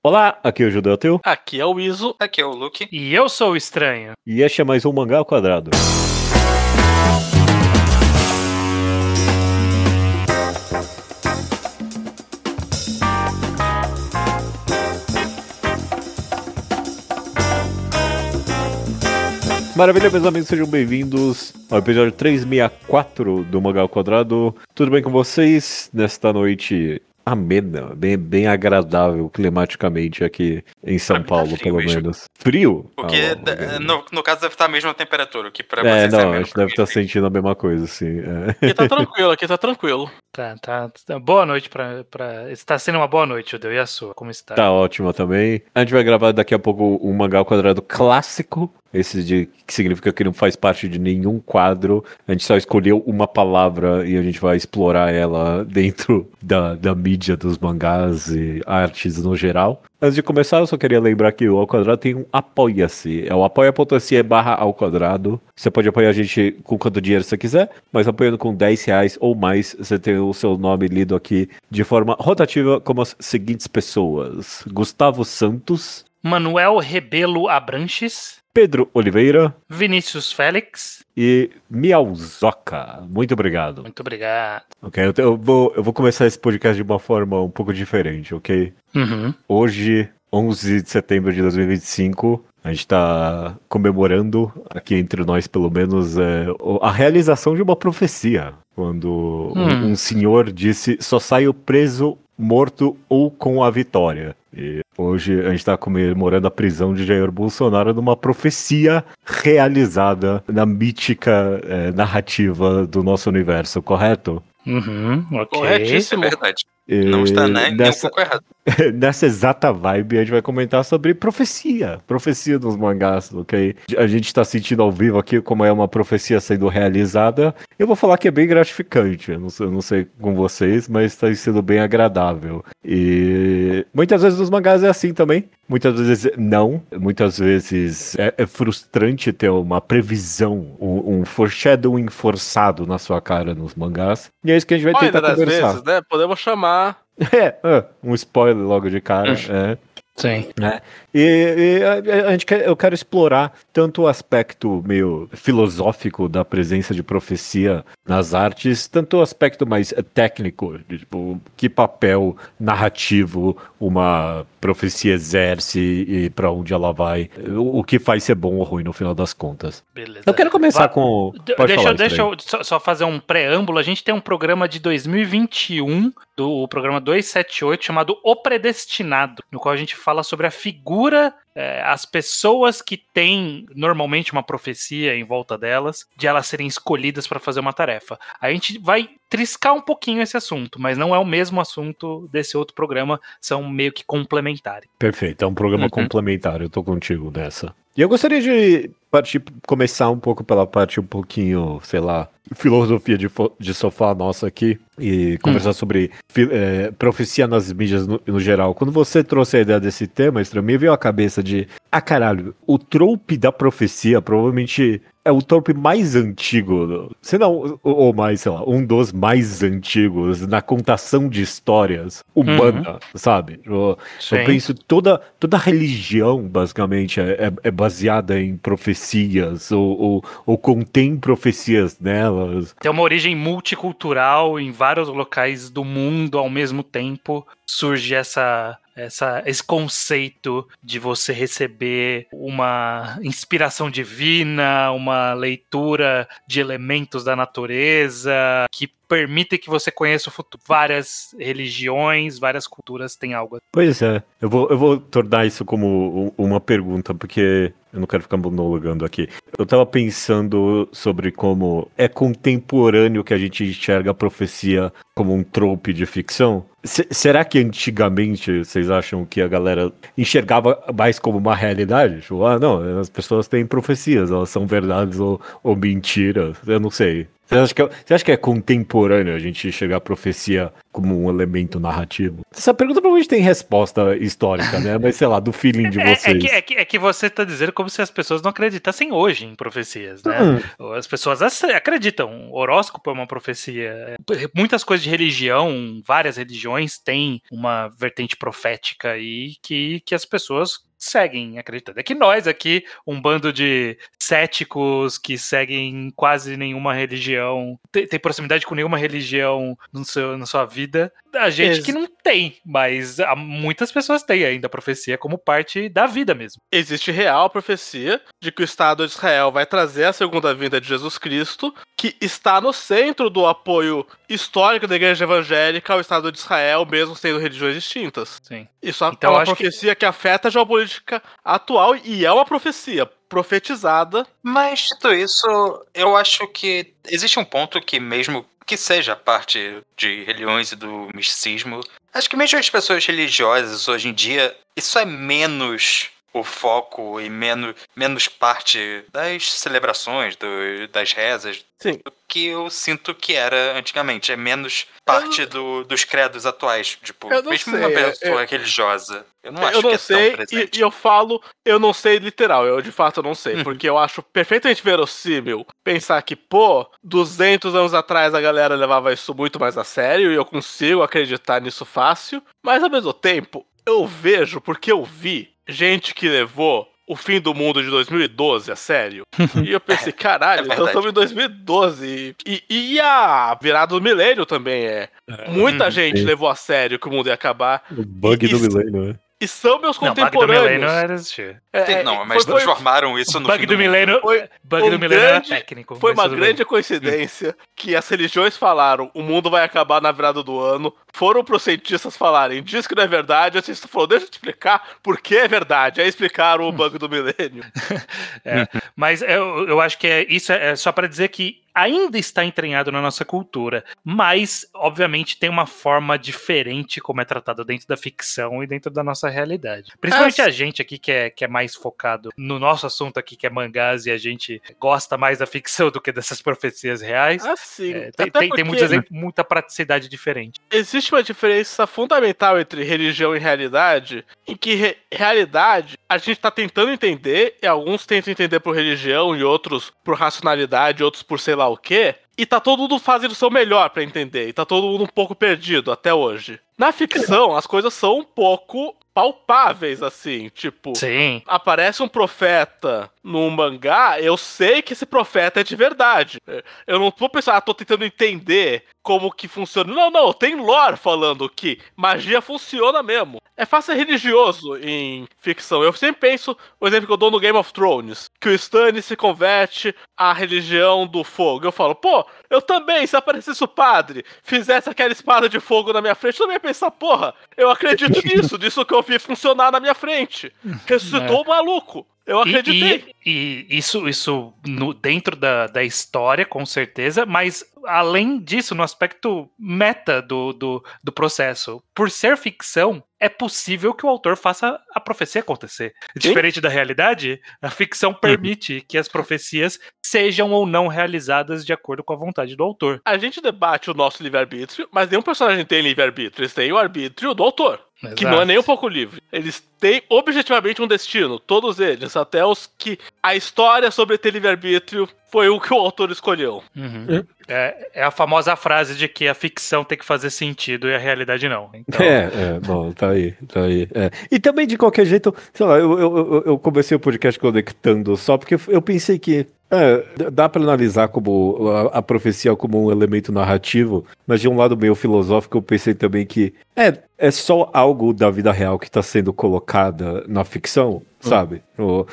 Olá, aqui é o Judeu Teu. Aqui é o Iso. Aqui é o Luke. E eu sou o Estranho. E este é mais um Mangá ao Quadrado. Maravilha, meus amigos, sejam bem-vindos ao episódio 364 do Mangá ao Quadrado. Tudo bem com vocês nesta noite amena, bem agradável climaticamente aqui em São Paulo, frio, pelo menos. Frio? Porque no caso deve estar a mesma temperatura, que pra É, vocês não, a menos gente deve pra estar mim. sentindo a mesma coisa, sim. Aqui tá tranquilo, aqui tá tranquilo. Tá. Boa noite pra... Está sendo uma boa noite, Judeu. E a sua? Como está? Tá ótimo também. A gente vai gravar daqui a pouco um Mangá ao Quadrado clássico. Esse que significa que não faz parte de nenhum quadro. A gente só escolheu uma palavra e a gente vai explorar ela dentro da mídia dos mangás e artes no geral. Antes de começar, eu só queria lembrar que o Ao Quadrado tem um Apoia-se. É o apoia.se/Ao-Quadrado. Você pode apoiar a gente com quanto dinheiro você quiser, mas apoiando com R$10 ou mais, você tem o seu nome lido aqui de forma rotativa como as seguintes pessoas: Gustavo Santos, Manuel Rebelo Abranches, Pedro Oliveira Vinícius Félix. e Miauzoca. Muito obrigado. Muito obrigado. Ok, eu vou começar esse podcast de uma forma um pouco diferente, ok? Uhum. Hoje, 11 de setembro de 2025, a gente tá comemorando, aqui entre nós pelo menos, a realização de uma profecia. Quando um senhor disse: só saio preso, morto ou com a vitória. E hoje a gente está comemorando a prisão de Jair Bolsonaro numa profecia realizada na mítica narrativa do nosso universo, correto? Uhum, ok. Corretíssimo. É verdade. Não está nem um pouco errado. Nessa exata vibe, a gente vai comentar sobre profecia dos mangás, ok? A gente tá sentindo ao vivo aqui como é uma profecia sendo realizada. Eu vou falar que é bem gratificante, eu não sei com vocês, mas tá sendo bem agradável. E muitas vezes nos mangás é assim também, muitas vezes não, muitas vezes é frustrante ter uma previsão, um foreshadowing forçado na sua cara nos mangás. E é isso que a gente vai Maioria tentar das conversar. vezes, né? Podemos chamar. Um spoiler logo de cara. Sim. Eu quero explorar tanto o aspecto meio filosófico da presença de profecia nas artes, tanto o aspecto mais técnico, de, tipo, que papel narrativo uma profecia exerce e pra onde ela vai, o que faz ser bom ou ruim no final das contas. Beleza. Eu quero começar com... Deixa eu só fazer um preâmbulo. A gente tem um programa de 2021, do programa 278, chamado O Predestinado, no qual a gente fala sobre a figura, as pessoas que têm normalmente uma profecia em volta delas, de elas serem escolhidas para fazer uma tarefa. A gente vai triscar um pouquinho esse assunto, mas não é o mesmo assunto desse outro programa, são meio que complementares. Perfeito, é um programa complementar, eu tô contigo nessa. E eu gostaria de começar um pouco pela parte um pouquinho, sei lá, filosofia de sofá nossa aqui e conversar sobre profecia nas mídias no geral. Quando você trouxe a ideia desse tema, Estranho, me veio a cabeça de, caralho, o trope da profecia provavelmente é o trope mais antigo, se não, ou mais, sei lá, um dos mais antigos na contação de histórias humana, sabe? Eu penso, toda religião, basicamente, é baseada em profecias, ou contém profecias nelas. Tem uma origem multicultural em vários locais do mundo ao mesmo tempo. Surge esse conceito de você receber uma inspiração divina, uma leitura de elementos da natureza que permite que você conheça o futuro. Várias religiões, várias culturas têm algo. Pois é, eu vou tornar isso como uma pergunta, porque eu não quero ficar monologando aqui. Eu tava pensando sobre como é contemporâneo que a gente enxerga a profecia como um trope de ficção. Será que antigamente vocês acham que a galera enxergava mais como uma realidade? Tipo, não, as pessoas têm profecias, elas são verdades ou mentiras, eu não sei. Você acha que é contemporâneo a gente chegar à profecia como um elemento narrativo? Essa pergunta provavelmente tem resposta histórica, né? Mas sei lá, do feeling de vocês. É que você tá dizendo como se as pessoas não acreditassem hoje em profecias, né? As pessoas acreditam. Horóscopo é uma profecia. Muitas coisas de religião, várias religiões têm uma vertente profética aí que as pessoas seguem acreditando. É que nós aqui, um bando de céticos que seguem quase nenhuma religião, tem proximidade com nenhuma religião na sua vida, a gente que não tem, mas muitas pessoas têm ainda a profecia como parte da vida mesmo. Existe real profecia de que o Estado de Israel vai trazer a segunda vinda de Jesus Cristo, que está no centro do apoio histórico da Igreja Evangélica ao Estado de Israel, mesmo sendo religiões distintas. Sim. Isso então, é uma profecia que afeta a geopolítica atual e é uma profecia profetizada. Mas, dito isso, eu acho que existe um ponto que mesmo que seja parte de religiões e do misticismo, acho que mesmo as pessoas religiosas hoje em dia, isso é menos o foco e menos parte das celebrações, das rezas, Sim. do que eu sinto que era antigamente. É menos parte dos credos atuais. Tipo, mesmo uma pessoa religiosa. Eu não acho que é tão presente. E eu falo, eu não sei literal, eu de fato não sei, porque eu acho perfeitamente verossímil pensar que, 200 anos atrás a galera levava isso muito mais a sério e eu consigo acreditar nisso fácil, mas ao mesmo tempo, eu vejo, porque eu vi gente que levou o fim do mundo de 2012 a sério. E eu pensei, caralho, então estamos em 2012. E a virada do milênio também é. Muita gente levou a sério que o mundo ia acabar. O bug do milênio, né? E são meus contemporâneos. Não, mas transformaram isso no bug do milênio. Bug do milênio era técnico. Foi uma grande coincidência que as religiões falaram, o mundo vai acabar na virada do ano. Foram pros cientistas falarem, diz que não é verdade. O cientista falou, deixa eu te explicar por que é verdade. Aí explicaram o bug do milênio. Mas eu acho que isso é só pra dizer que ainda está entranhado na nossa cultura, mas, obviamente, tem uma forma diferente como é tratado dentro da ficção e dentro da nossa realidade. Principalmente a gente aqui que é mais focado no nosso assunto aqui, que é mangás, e a gente gosta mais da ficção do que dessas profecias reais. Sim. Tem muitos exemplos, muita praticidade diferente. Existe uma diferença fundamental entre religião e realidade, em que realidade a gente está tentando entender, e alguns tentam entender por religião, e outros por racionalidade, outros por sei lá o quê, e tá todo mundo fazendo o seu melhor pra entender, e tá todo mundo um pouco perdido até hoje. Na ficção, as coisas são um pouco palpáveis, assim, tipo, sim, aparece um profeta num mangá, eu sei que esse profeta é de verdade. Eu não vou pensar, tô tentando entender como que funciona. Não, tem lore falando que magia funciona mesmo. É fácil ser religioso em ficção. Eu sempre penso, o exemplo que eu dou no Game of Thrones, que o Stannis se converte à religião do fogo. Eu falo, eu também, se aparecesse o padre, fizesse aquela espada de fogo na minha frente, eu também ia pensar, eu acredito nisso que eu vi funcionar na minha frente. Ressuscitou o maluco. Eu acreditei. E isso dentro da história, com certeza, mas além disso, no aspecto meta do processo, por ser ficção, é possível que o autor faça a profecia acontecer. Diferente da realidade, a ficção permite que as profecias sejam ou não realizadas de acordo com a vontade do autor. A gente debate o nosso livre-arbítrio, mas nenhum personagem tem livre-arbítrio. Eles têm o arbítrio do autor. Exato. Que não é nem um pouco livre. Eles têm objetivamente um destino, todos eles, até os que a história sobre ter livre-arbítrio foi o que o autor escolheu. É a famosa frase de que a ficção tem que fazer sentido e a realidade não. Então... bom, tá aí. E também, de qualquer jeito, sei lá, eu comecei o podcast conectando só porque eu pensei que dá pra analisar como a profecia como um elemento narrativo, mas de um lado meio filosófico eu pensei também que é só algo da vida real que tá sendo colocada na ficção, sabe?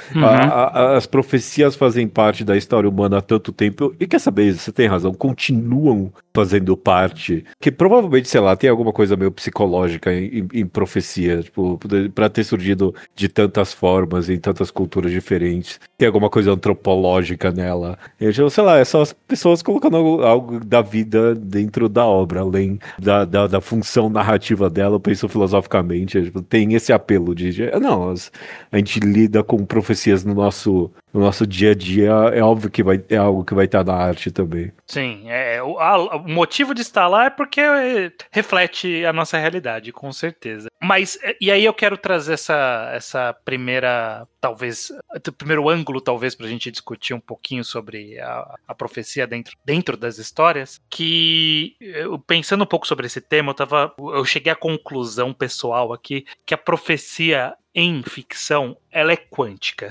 As profecias fazem parte da história humana há tanto tempo, e quer saber, você tem razão, continuam fazendo parte, que provavelmente, sei lá, tem alguma coisa meio psicológica em profecia, tipo, pra ter surgido de tantas formas, em tantas culturas diferentes, tem alguma coisa antropológica nela. Eu, sei lá, é só as pessoas colocando algo da vida dentro da obra, além da função narrativa dela, eu penso filosoficamente, tem esse apelo de não, a gente lida com profecias no nosso no nosso dia a dia, é óbvio que é algo que vai estar na arte também. Sim, o motivo de estar lá é porque reflete a nossa realidade, com certeza. Mas, e aí eu quero trazer essa primeira, talvez, primeiro ângulo, talvez, pra gente discutir um pouquinho sobre a profecia dentro das histórias, que, pensando um pouco sobre esse tema, eu cheguei à conclusão pessoal aqui, que a profecia em ficção, ela é quântica.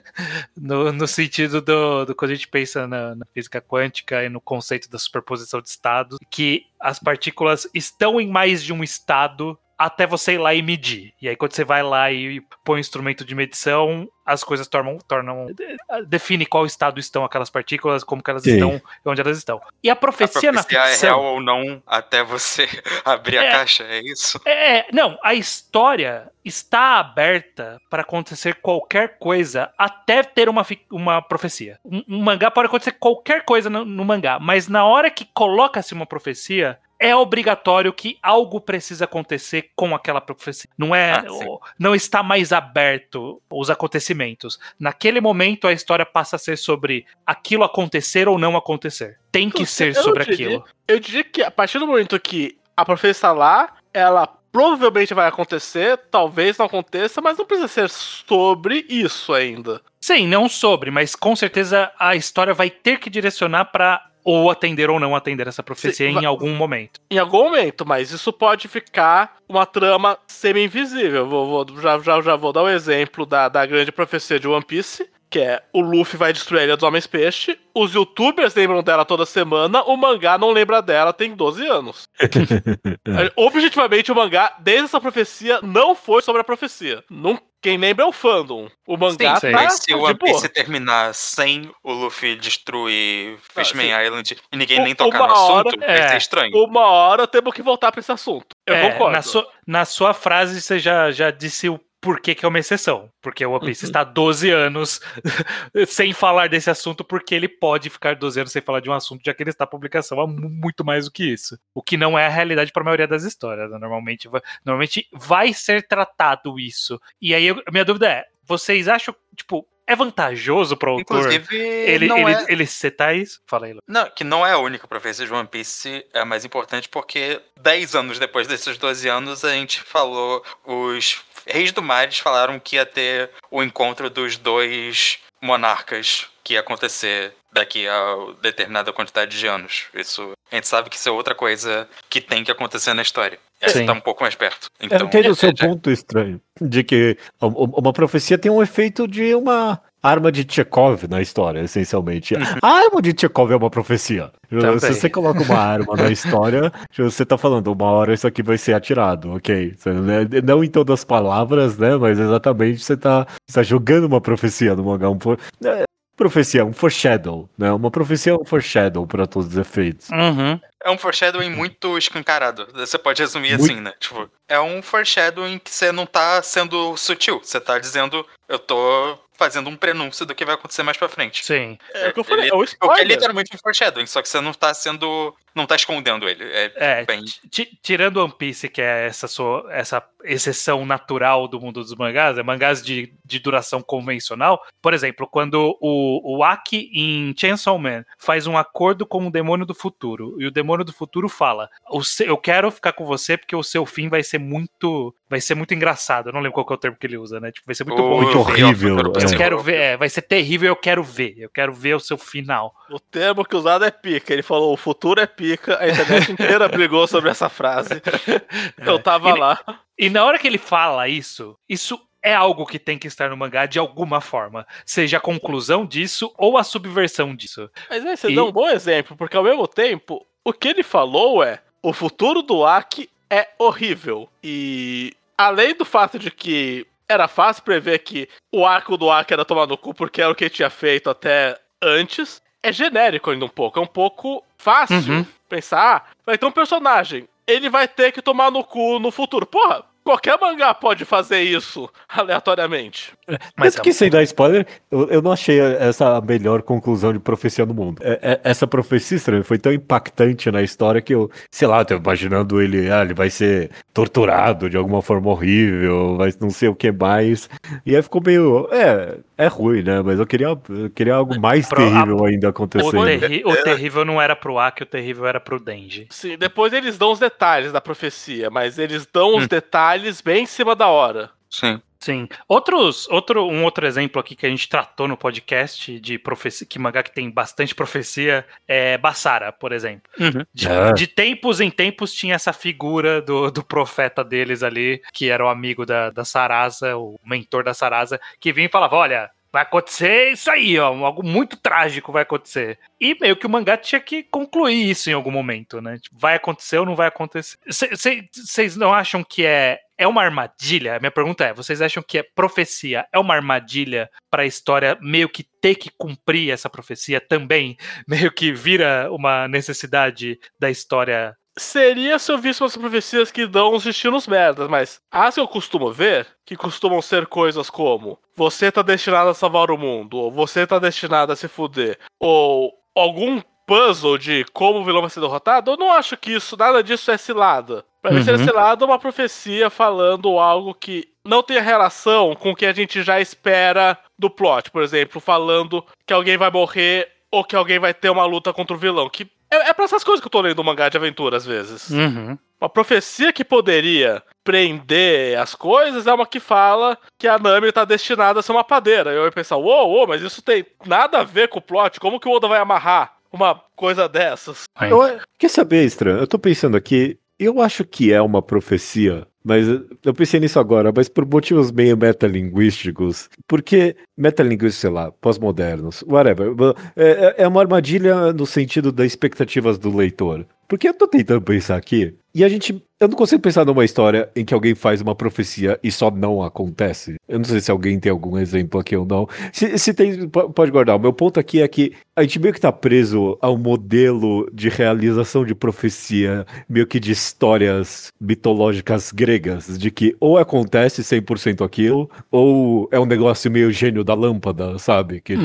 no sentido do quando a gente pensa na física quântica e no conceito da superposição de estados, que as partículas estão em mais de um estado até você ir lá e medir. E aí quando você vai lá e põe um instrumento de medição, as coisas define qual estado estão aquelas partículas, como que elas estão e onde elas estão. E a profecia na ficção... é real ou não até você abrir a caixa, é isso? Não, a história está aberta para acontecer qualquer coisa até ter uma profecia. Um mangá pode acontecer qualquer coisa no mangá, mas na hora que coloca-se uma profecia, é obrigatório que algo precisa acontecer com aquela profecia. Não está mais aberto os acontecimentos. Naquele momento, a história passa a ser sobre aquilo acontecer ou não acontecer. Tem que ser sobre aquilo. Eu diria que a partir do momento que a profecia está lá, ela provavelmente vai acontecer, talvez não aconteça, mas não precisa ser sobre isso ainda. Sim, não sobre, mas com certeza a história vai ter que direcionar para ou atender ou não atender essa profecia em algum momento. Em algum momento, mas isso pode ficar uma trama semi-invisível. Já vou dar um exemplo da grande profecia de One Piece, que é o Luffy vai destruir a Ilha dos Homens-Peixe, os youtubers lembram dela toda semana, o mangá não lembra dela tem 12 anos. Objetivamente, o mangá, desde essa profecia, não foi sobre a profecia. Quem lembra é o fandom. O mangá sim, mas se o One Piece terminar sem o Luffy destruir Fishman Island e ninguém nem tocar no assunto, vai ser estranho. Uma hora temos que voltar pra esse assunto. Eu concordo. Na sua frase, você já disse o porquê que é uma exceção. Porque o One Piece está há 12 anos sem falar desse assunto, porque ele pode ficar 12 anos sem falar de um assunto, já que ele está em publicação há muito mais do que isso. O que não é a realidade para a maioria das histórias. Né? Normalmente vai ser tratado isso. E aí, a minha dúvida é, vocês acham, é vantajoso para o autor ele setar isso? Fala aí, Lu. Não, que não é a única profecia de One Piece, é a mais importante porque 10 anos depois desses 12 anos a gente falou, os Reis do Mares falaram que ia ter o encontro dos dois monarcas que ia acontecer daqui a determinada quantidade de anos. Isso, a gente sabe que isso é outra coisa que tem que acontecer na história. Essa tá um pouco mais perto. Então, eu entendo o seu ponto estranho, de que uma profecia tem um efeito de uma arma de Chekhov na história, essencialmente. A arma de Chekhov é uma profecia. Também. Se você coloca uma arma na história, você tá falando, uma hora isso aqui vai ser atirado, ok? Não em todas as palavras, né? Mas exatamente você tá jogando uma profecia no mangá. Profecia, um foreshadow, né? Uma profecia é um foreshadow para todos os efeitos. Uhum. É um foreshadowing muito escancarado. Você pode resumir assim, né? É um foreshadowing que você não tá sendo sutil. Você tá dizendo, eu tô fazendo um prenúncio do que vai acontecer mais pra frente. Sim. É o que eu falei, é o spoiler. É literalmente um foreshadowing, só que você não tá escondendo ele. Tirando One Piece, que é essa exceção natural do mundo dos mangás, mangás de duração convencional. Por exemplo, quando o Aki em Chainsaw Man faz um acordo com o demônio do futuro, e o demônio do futuro fala, eu quero ficar com você porque o seu fim vai ser muito engraçado. Eu não lembro qual que é o termo que ele usa, né? Vai ser muito bom. Muito horrível. Eu quero ver, vai ser terrível, eu quero ver o seu final. O termo que usado é pica. Ele falou, o futuro é pica. A internet inteira brigou sobre essa frase. Eu tava lá. E na hora que ele fala isso é algo que tem que estar no mangá de alguma forma. Seja a conclusão disso ou a subversão disso. Mas aí você dá um bom exemplo, porque ao mesmo tempo, o que ele falou é, o futuro do Aki é horrível. E além do fato de que era fácil prever que o arco do Aki era tomar no cu porque era o que ele tinha feito até antes, é genérico ainda um pouco. É um pouco fácil pensar, vai ter um personagem, ele vai ter que tomar no cu no futuro. Porra, qualquer mangá pode fazer isso aleatoriamente. Mas que sem dar spoiler, eu não achei essa a melhor conclusão de profecia no mundo. Essa profecia estranha foi tão impactante na história que eu, sei lá, tô imaginando ele vai ser torturado de alguma forma horrível, vai não sei o que mais. E aí ficou meio, é ruim, né? Mas eu queria algo mais terrível ainda acontecer. O terrível não era pro Aki, o terrível era pro Denji. Sim, depois eles dão os detalhes da profecia, mas eles dão os detalhes bem em cima da hora. Sim. Sim. Um outro exemplo aqui que a gente tratou no podcast de profecia, que mangá que tem bastante profecia é Basara, por exemplo. De tempos em tempos tinha essa figura do profeta deles ali, que era o amigo da Sarasa, o mentor da Sarasa, que vinha e falava, olha, vai acontecer isso aí, ó, algo muito trágico vai acontecer. E meio que o mangá tinha que concluir isso em algum momento, né? Tipo, vai acontecer ou não vai acontecer? Vocês não acham que é uma armadilha? A minha pergunta é, vocês acham que profecia é uma armadilha para a história meio que ter que cumprir essa profecia também? Meio que vira uma necessidade da história? Seria se eu visse umas profecias que dão uns destinos merdas, mas as que eu costumo ver, que costumam ser coisas como você tá destinado a salvar o mundo, ou você tá destinado a se fuder, ou algum puzzle de como o vilão vai ser derrotado, eu não acho que nada disso é cilada. Pra mim seria cilada uma profecia falando algo que não tenha relação com o que a gente já espera do plot. Por exemplo, falando que alguém vai morrer ou que alguém vai ter uma luta contra o vilão, que é pra essas coisas que eu tô lendo um mangá de aventura, às vezes. Uma profecia que poderia prender as coisas é uma que fala que a Nami tá destinada a ser uma padeira. Eu ia pensar, mas isso tem nada a ver com o plot, como que o Oda vai amarrar uma coisa dessas? Quer saber, Estranho? Eu tô pensando aqui, eu acho que é uma profecia, mas eu pensei nisso agora, mas por motivos meio metalinguísticos, porque metalinguísticos, sei lá, pós-modernos, whatever, é uma armadilha no sentido das expectativas do leitor. Porque eu tô tentando pensar aqui, e eu não consigo pensar numa história em que alguém faz uma profecia e só não acontece. Eu não sei se alguém tem algum exemplo aqui ou não. Se tem, pode guardar. O meu ponto aqui é que a gente meio que tá preso ao modelo de realização de profecia, meio que de histórias mitológicas gregas, de que ou acontece 100% aquilo, ou é um negócio meio gênio da lâmpada, sabe? Que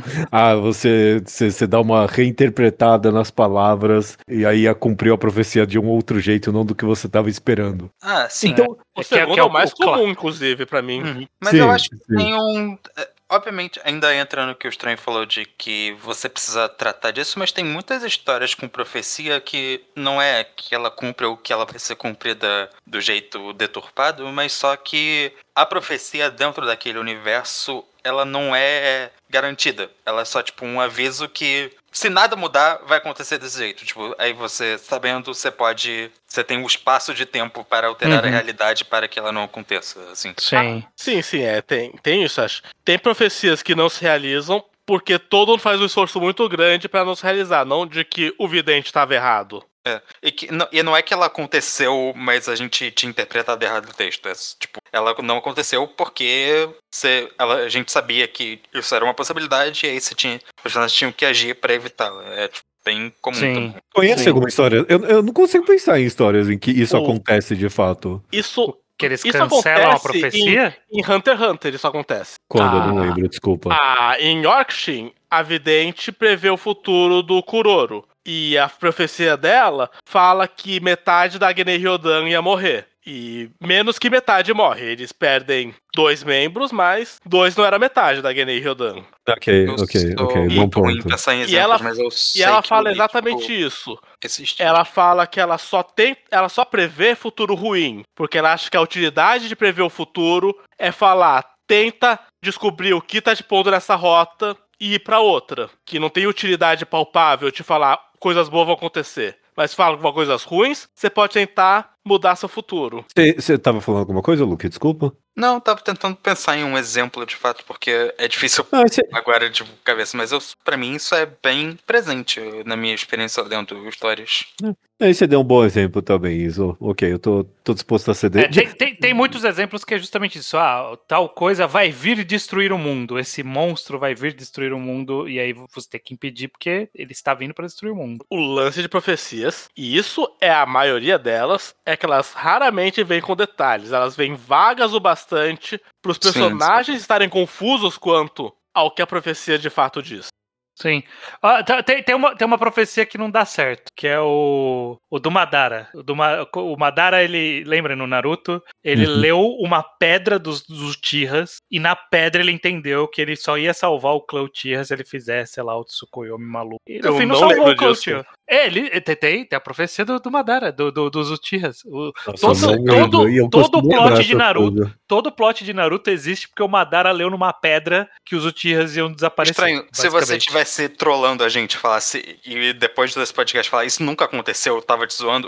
você dá uma reinterpretada nas palavras e aí cumpriu a profecia de um outro jeito, não do que você estava esperando. Sim. Então, o segundo é o mais comum, inclusive, pra mim. Mas eu acho que tem obviamente, ainda entra no que o Estranho falou de que você precisa tratar disso, mas tem muitas histórias com profecia que não é que ela cumpre ou que ela vai ser cumprida do jeito deturpado, mas só que a profecia dentro daquele universo, ela não é garantida. Ela é só, tipo, um aviso que se nada mudar, vai acontecer desse jeito. Tipo, aí você, sabendo, você tem um espaço de tempo para alterar a realidade para que ela não aconteça, assim. Sim, tem isso, acho. Tem profecias que não se realizam porque todo mundo faz um esforço muito grande para não se realizar, não de que o vidente estava errado. E não é que ela aconteceu, mas a gente tinha interpretado errado o texto. Tipo, ela não aconteceu porque a gente sabia que isso era uma possibilidade e aí os personagens tinham que agir para evitá-la. É tipo, bem comum também. Conhece alguma história? Eu não consigo pensar em histórias em que isso acontece de fato. Que eles cancelam a profecia? Em Hunter x Hunter isso acontece. Quando? Eu não lembro, desculpa. Em Yorkshin, a vidente prevê o futuro do Kuroro. E a profecia dela fala que metade da Genei Ryodan ia morrer. E menos que metade morre. Eles perdem 2 membros, mas 2 não era metade da Genei Ryodan. Ok. Bom ponto. E ela fala exatamente isso. Ela fala que ela só prevê futuro ruim. Porque ela acha que a utilidade de prever o futuro é falar, tenta descobrir o que tá te pondo nessa rota e ir pra outra. Que não tem utilidade palpável de falar coisas boas vão acontecer. Mas fala com coisas ruins, você pode tentar mudar seu futuro. Você tava falando alguma coisa, Luke? Desculpa. Não, tava tentando pensar em um exemplo de fato, porque é difícil agora de cabeça, mas pra mim isso é bem presente na minha experiência lendo histórias. Aí você deu um bom exemplo também, Iso. Ok, eu tô disposto a ceder. Tem muitos exemplos que é justamente isso. Tal coisa vai vir destruir o mundo. Esse monstro vai vir destruir o mundo e aí você tem que impedir porque ele está vindo para destruir o mundo. O lance de profecias, e isso é a maioria delas, é que elas raramente vêm com detalhes. Elas vêm vagas o bastante para os personagens estarem confusos quanto ao que a profecia de fato diz. Sim. Tem uma profecia que não dá certo, que é o do Madara. O Madara, ele, lembra no Naruto? Ele leu uma pedra dos Uchihas, e na pedra ele entendeu que ele só ia salvar o clã Uchiha se ele fizesse, sei lá, o Tsukuyomi maluco. E no fim não salvou o clã Uchiha. Ele tem a profecia do Madara, dos Uchihas. Todo o plot de Naruto, todo plot de Naruto existe porque o Madara leu numa pedra que os Uchihas iam desaparecer. Estranho, se você tivesse trollando a gente, falasse, e depois desse podcast falar, isso nunca aconteceu, eu tava te zoando.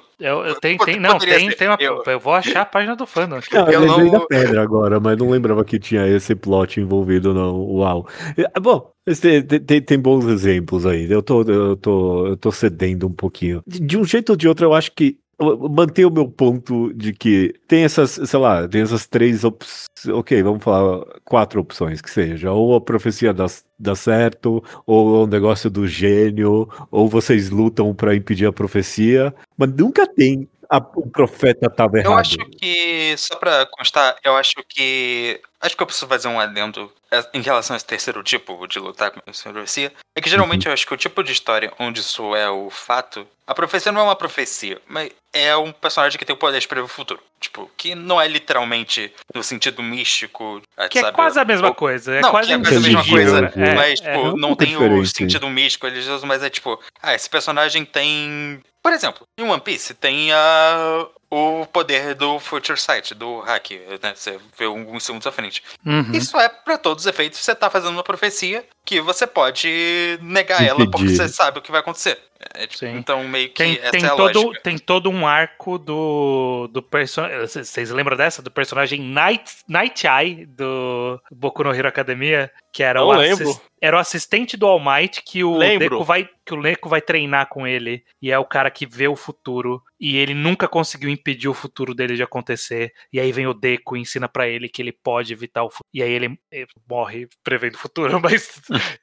Eu vou achar a página do fandom aqui. Eu lembrei da pedra agora, mas não lembrava que tinha esse plot envolvido, não. Uau. Bom, tem bons exemplos aí. Eu tô cedendo um pouquinho. De um jeito ou de outro, eu acho que manter o meu ponto de que tem essas, sei lá, tem essas 3 opções. Ok, vamos falar 4 opções que seja. Ou a profecia dá certo, ou o negócio do gênio, ou vocês lutam pra impedir a profecia, mas nunca tem o profeta tava errado. Eu acho que, só pra constar, acho que eu preciso fazer um adendo em relação a esse terceiro tipo de lutar com a profecia. É que geralmente eu acho que o tipo de história onde isso é o fato, a profecia não é uma profecia, mas é um personagem que tem o poder de prever o futuro. Tipo, que não é literalmente no sentido místico. Que sabe? É quase a mesma coisa. É não, quase que é quase a mesma coisa, né? mas tipo, não tem o sentido místico religioso, mas é tipo, esse personagem tem... Por exemplo, em One Piece tem o poder do Future Sight, do hack, né? Você vê alguns segundos à frente. Isso é, pra todos os efeitos, você tá fazendo uma profecia que você pode negar ela porque você sabe o que vai acontecer. Então, meio que essa é a lógica. Tem todo um arco do personagem... Vocês lembram dessa? Do personagem Night Eye do Boku no Hero Academia? Que era o assistente do All Might que o Neco vai treinar com ele. E é o cara que vê o futuro. E ele nunca conseguiu impedir o futuro dele de acontecer. E aí vem o Deku e ensina pra ele que ele pode evitar o futuro. E aí ele morre prevendo o futuro, mas...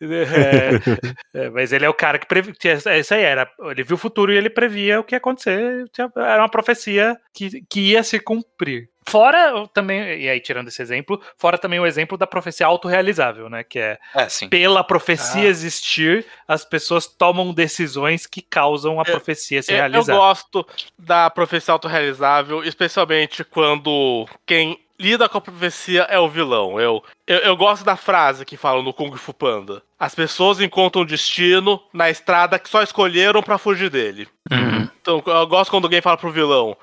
mas ele é o cara que previa... Isso aí era... Ele viu o futuro e ele previa o que ia acontecer. Era uma profecia que ia se cumprir. Fora também, e aí tirando esse exemplo, fora também o exemplo da profecia autorrealizável, né? Que é pela profecia existir, as pessoas tomam decisões que causam a profecia se realizar. Eu gosto da profecia autorrealizável, especialmente quando quem lida com a profecia é o vilão. Eu gosto da frase que falam no Kung Fu Panda. As pessoas encontram destino na estrada que só escolheram pra fugir dele. Então eu gosto quando alguém fala pro vilão,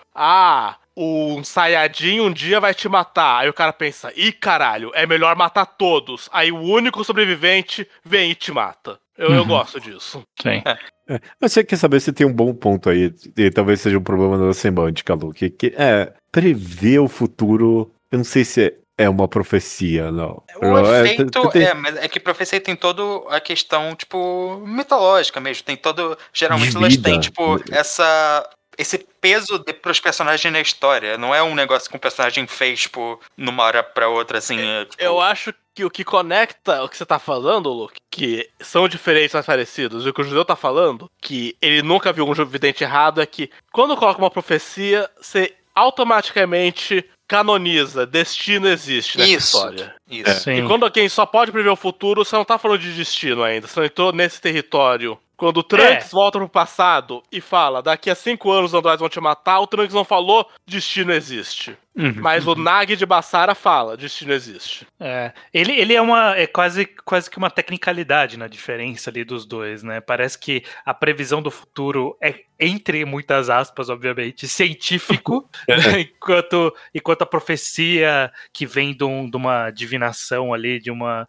um Saiyajin um dia vai te matar. Aí o cara pensa, caralho, é melhor matar todos. Aí o único sobrevivente vem e te mata. Eu gosto disso. Sim. Mas você quer saber se tem um bom ponto aí, e talvez seja um problema da semântica, Luke, que prever o futuro, eu não sei se é uma profecia, não. O efeito mas é que profecia tem toda a questão, tipo, mitológica mesmo. Tem todo... Geralmente elas têm, tipo, esse peso pros personagens na história. Não é um negócio que um personagem fez, tipo, numa hora pra outra, assim. Tipo... Eu acho que o que conecta o que você tá falando, Luke, que são diferentes, mas parecidos, e o que o judeu tá falando, que ele nunca viu um vidente errado, é que quando coloca uma profecia, você automaticamente canoniza, destino existe nessa história. Isso. E quando alguém só pode prever o futuro, você não tá falando de destino ainda, você não entrou nesse território. Quando o Trunks volta pro passado e fala, daqui a 5 anos os androides vão te matar, o Trunks não falou, destino existe. Mas o Nagi de Basara fala, destino existe. Ele é quase que uma tecnicalidade na diferença ali dos dois, né? Parece que a previsão do futuro é, entre muitas aspas, obviamente, científico, enquanto a profecia que vem de uma divinação ali, de uma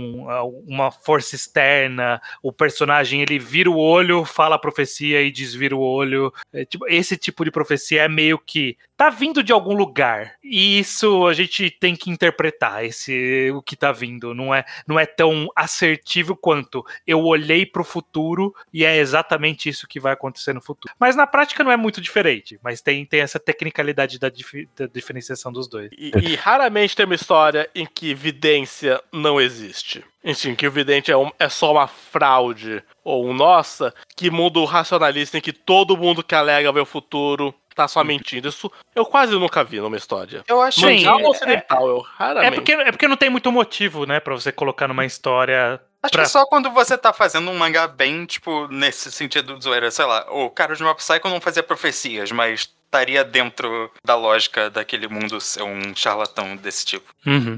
força externa, o personagem ele vira o olho, fala a profecia e desvira o olho. Esse tipo de profecia é meio que tá vindo de algum lugar. E isso a gente tem que interpretar, o que tá vindo. Não é tão assertivo quanto eu olhei pro futuro e é exatamente isso que vai acontecer no futuro. Mas na prática não é muito diferente, mas tem essa tecnicalidade da diferenciação dos dois. E raramente tem uma história em que vidência não existe. Enfim, que o vidente é só uma fraude ou nossa, que mundo racionalista em que todo mundo que alega ver o futuro tá só mentindo. Isso eu quase nunca vi numa história. Eu acho mundial ou ocidental, eu raramente. É porque não tem muito motivo, né, pra você colocar numa história Acho que só quando você tá fazendo um mangá bem, tipo, nesse sentido de zoeira, sei lá, o cara de Mob Psycho não fazia profecias, mas estaria dentro da lógica daquele mundo ser um charlatão desse tipo.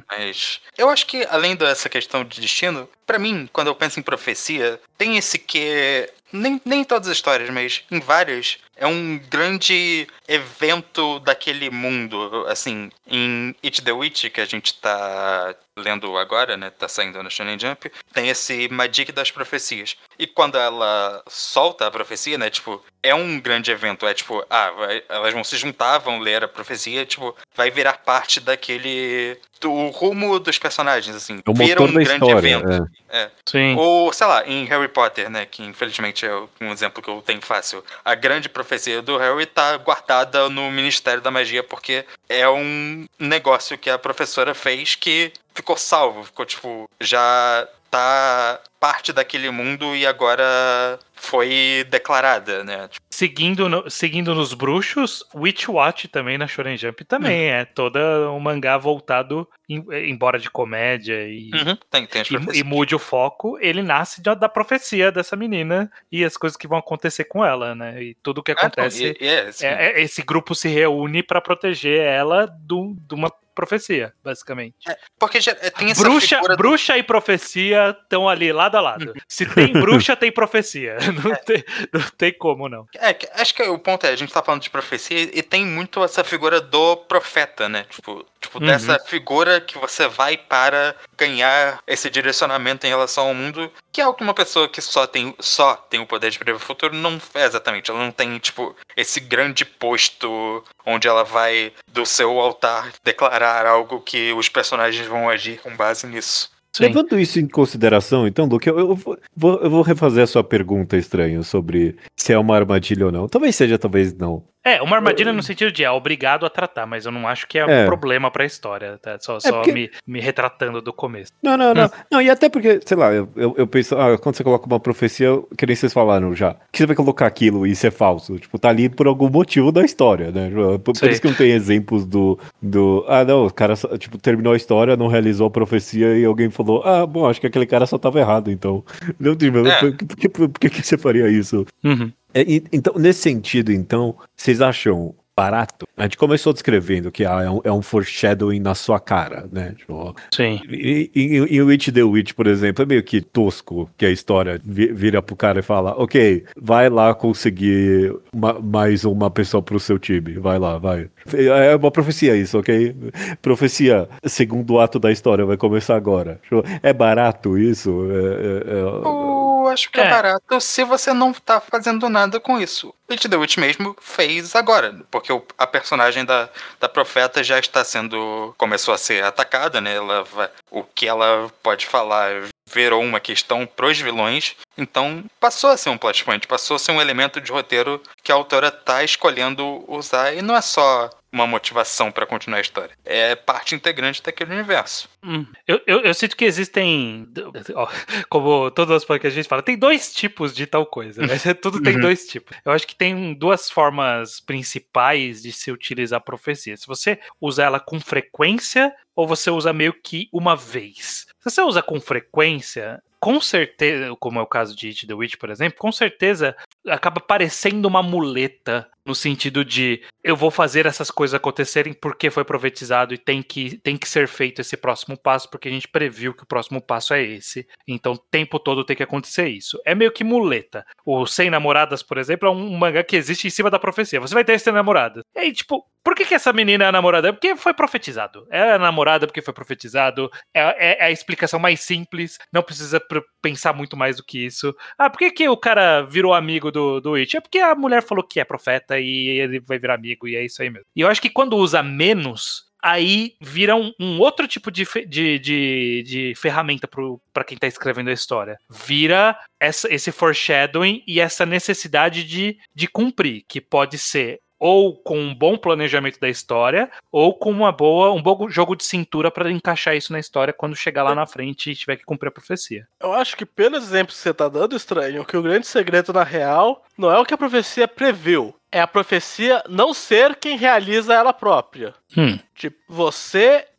Mas eu acho que, além dessa questão de destino, pra mim, quando eu penso em profecia, tem esse que... Nem em todas as histórias, mas em várias, é um grande evento daquele mundo. Assim, em It the Witch, que a gente tá lendo agora, né? Tá saindo no Shonen Jump, tem esse Magic das profecias. E quando ela solta a profecia, né? Tipo, é um grande evento. É tipo, elas vão se juntar, vão ler a profecia, tipo, vai virar parte daquele... do rumo dos personagens, assim. O vira motor um da grande história, evento. Sim. Ou, sei lá, em Harry Potter, né? Que infelizmente é um exemplo que eu tenho fácil. A grande profecia do Harry tá guardada no Ministério da Magia porque é um negócio que a professora fez que ficou salvo. Ficou, tipo, já tá parte daquele mundo e agora foi declarada, né? Seguindo nos bruxos, Witchwatch também na Shonen Jump também é toda um mangá voltado, embora de comédia Tem as profecias. e mude o foco, ele nasce da profecia dessa menina e as coisas que vão acontecer com ela, né? E tudo que acontece, esse grupo se reúne pra proteger ela de uma profecia, basicamente. Porque já tem essa figura bruxa e profecia estão ali lado a lado. Se tem bruxa, tem profecia. Não tem como, não. Acho que o ponto a gente tá falando de profecia e tem muito essa figura do profeta, né? Tipo dessa figura que você vai para ganhar esse direcionamento em relação ao mundo, que é algo que uma pessoa que só tem o poder de prever o futuro não é exatamente. Ela não tem, tipo, esse grande posto onde ela vai do seu altar declarar algo que os personagens vão agir com base nisso. Sim. Levando isso em consideração, então, Luke, eu vou refazer a sua pergunta, Estranho, sobre se é uma armadilha ou não. Talvez seja, talvez não. Uma armadilha no sentido de obrigado a tratar, mas eu não acho que é um problema pra história, tá? Só porque... me retratando do começo. Não, e até porque, sei lá, eu penso, quando você coloca uma profecia, que nem vocês falaram já, que você vai colocar aquilo e isso é falso? Tipo, tá ali por algum motivo da história, né? Por isso que não tem exemplos do não, o cara, tipo, terminou a história, não realizou a profecia e alguém falou, bom, acho que aquele cara só tava errado, então. Não, por que você faria isso? Então, nesse sentido, então, vocês acham barato? A gente começou descrevendo que é um foreshadowing na sua cara, né? Tipo, sim. Em Witch the Witch, por exemplo, é meio que tosco que a história vira pro cara e fala, ok, vai lá conseguir mais uma pessoa pro seu time, vai lá, vai. É uma profecia isso, ok? Profecia, segundo ato da história, vai começar agora. É barato isso? Eu acho que é barato se você não tá fazendo nada com isso. Witch the Witch mesmo fez agora, porque a personagem da profeta já está começou a ser atacada, né? O que ela pode falar virou uma questão pros vilões, então passou a ser um plot point, passou a ser um elemento de roteiro que a autora tá escolhendo usar, e não é só uma motivação pra continuar a história, é parte integrante daquele universo. Eu sinto que existem, como todas as coisas que a gente fala, tem dois tipos de tal coisa, né? Tudo tem dois tipos. Eu acho que tem duas formas principais de se utilizar a profecia. Se você usa ela com frequência ou você usa meio que uma vez. Se você usa com frequência, com certeza, como é o caso de It the Witch, por exemplo, com certeza acaba parecendo uma muleta no sentido de eu vou fazer essas coisas acontecerem porque foi profetizado e tem que ser feito esse próximo passo porque a gente previu que o próximo passo é esse. Então o tempo todo tem que acontecer isso. É meio que muleta. O 100 Namoradas, por exemplo, é um mangá que existe em cima da profecia. Você vai ter 100 namoradas. E aí, tipo, por que essa menina é a namorada? É porque foi profetizado. É a namorada porque foi profetizado. É a explicação mais simples. Não precisa pensar muito mais do que isso. Por que o cara virou amigo do It? É porque a mulher falou que é profeta e ele vai virar amigo, e é isso aí mesmo. E eu acho que quando usa menos, aí vira um outro tipo de ferramenta pra quem tá escrevendo a história. Vira esse foreshadowing e essa necessidade de cumprir, que pode ser ou com um bom planejamento da história, ou com um bom jogo de cintura pra encaixar isso na história quando chegar lá na frente e tiver que cumprir a profecia. Eu acho que pelos exemplos que você tá dando, Estranho, que o grande segredo na real não é o que a profecia previu, é a profecia não ser quem realiza ela própria. Tipo, você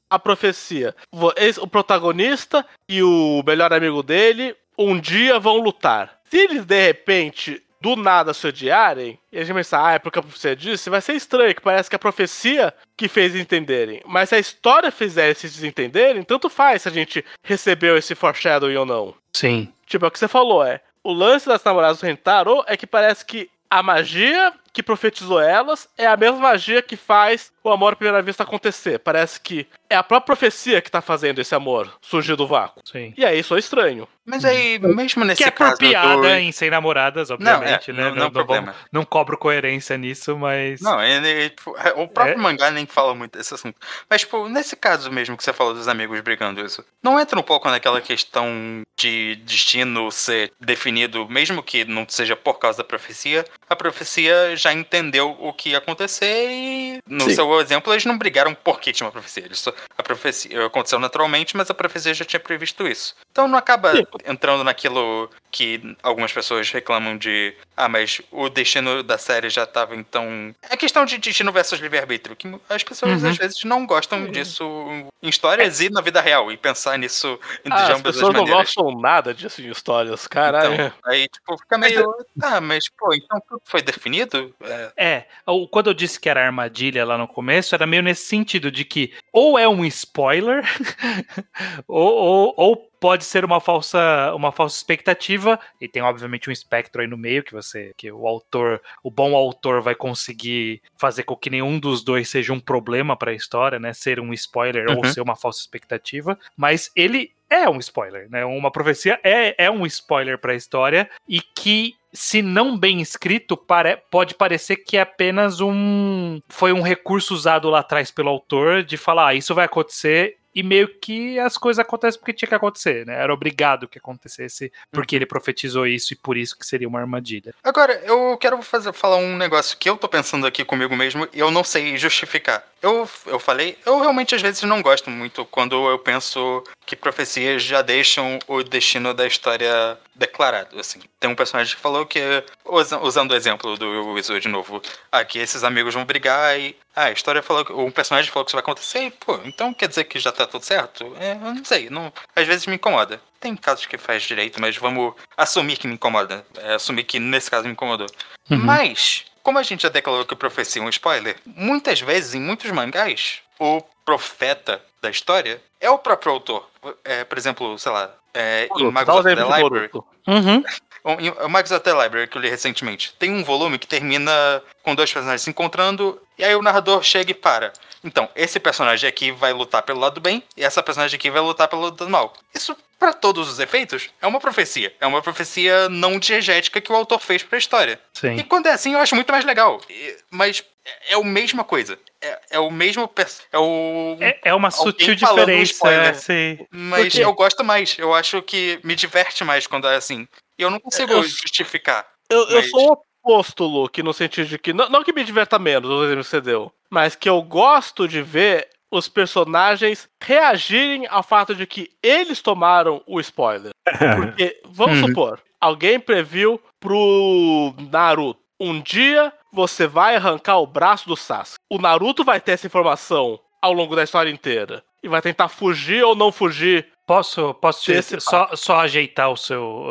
a profecia. O protagonista e o melhor amigo dele um dia vão lutar. Se eles, de repente, do nada se odiarem, e a gente pensar, é porque a profecia disse, vai ser estranho, que parece que a profecia que fez entenderem. Mas se a história fizer eles se desentenderem, tanto faz se a gente recebeu esse foreshadowing ou não. Sim. Tipo, é o que você falou, o lance das namoradas do Rentaro é que parece que a magia que profetizou elas é a mesma magia que faz o amor à primeira vista acontecer. Parece que é a própria profecia que tá fazendo esse amor surgir do vácuo. Sim. E aí isso é estranho. Mas aí, mesmo nesse Que é caso... por piada em Sem Namoradas, obviamente, não, né? não, problema. Não cobro coerência nisso, mas... Não, o próprio mangá nem fala muito desse assunto. Mas, tipo, nesse caso mesmo que você falou dos amigos brigando isso, não entra um pouco naquela questão de destino ser definido, mesmo que não seja por causa da profecia, a profecia já entendeu o que ia acontecer e, no seu exemplo, eles não brigaram porque tinha uma profecia. A profecia aconteceu naturalmente, mas a profecia já tinha previsto isso. Então não acaba entrando naquilo que algumas pessoas reclamam de mas o destino da série já estava então... É questão de destino versus livre-arbítrio, que as pessoas às vezes não gostam disso em histórias e na vida real, e pensar nisso de ambas as maneiras. As pessoas não gostam nada disso em histórias, caralho. Então, aí tipo, fica meio... mas pô, então tudo foi definido? Quando eu disse que era armadilha lá no começo, era meio nesse sentido de que ou é um spoiler, ou pode ser uma falsa expectativa, e tem obviamente um espectro aí no meio que o bom autor vai conseguir fazer com que nenhum dos dois seja um problema para a história, né? Ser um spoiler ou ser uma falsa expectativa, mas ele é um spoiler, né? Uma profecia é um spoiler para a história e que, se não bem escrito, pode parecer que é apenas foi um recurso usado lá atrás pelo autor de falar, isso vai acontecer, e meio que as coisas acontecem porque tinha que acontecer, né? Era obrigado que acontecesse porque ele profetizou isso e por isso que seria uma armadilha. Agora, eu quero falar um negócio que eu tô pensando aqui comigo mesmo e eu não sei justificar. Eu realmente às vezes não gosto muito quando eu penso que profecias já deixam o destino da história declarado, assim. Tem um personagem que falou que, usando o exemplo do Izuo de novo, que esses amigos vão brigar e a história falou que um personagem falou que isso vai acontecer e, pô, então quer dizer que já tá tudo certo? Eu não sei, às vezes me incomoda. Tem casos que faz direito, mas vamos assumir que me incomoda. Assumir que nesse caso me incomodou. Mas, como a gente já declarou que profecia é um spoiler, muitas vezes, em muitos mangás, o profeta da história é o próprio autor. Por exemplo, sei lá, em Magus of the Library. O Magus of the Library, que eu li recentemente, tem um volume que termina com dois personagens se encontrando, e aí o narrador chega e para. Então, esse personagem aqui vai lutar pelo lado do bem, e essa personagem aqui vai lutar pelo lado do mal. Isso, para todos os efeitos, é uma profecia. É uma profecia não diegética que o autor fez pra história. Sim. E quando é assim, eu acho muito mais legal. Mas é a mesma coisa. É o mesmo... É uma sutil diferença. Sim. Mas eu gosto mais. Eu acho que me diverte mais quando é assim. E eu não consigo justificar. Eu sou o oposto, Luke, no sentido de que... Não que me diverta menos, o exemplo que você deu. Mas que eu gosto de ver os personagens reagirem ao fato de que eles tomaram o spoiler. Porque, vamos supor, alguém previu pro Naruto: um dia você vai arrancar o braço do Sasuke. O Naruto vai ter essa informação ao longo da história inteira e vai tentar fugir ou não fugir. Posso só ajeitar a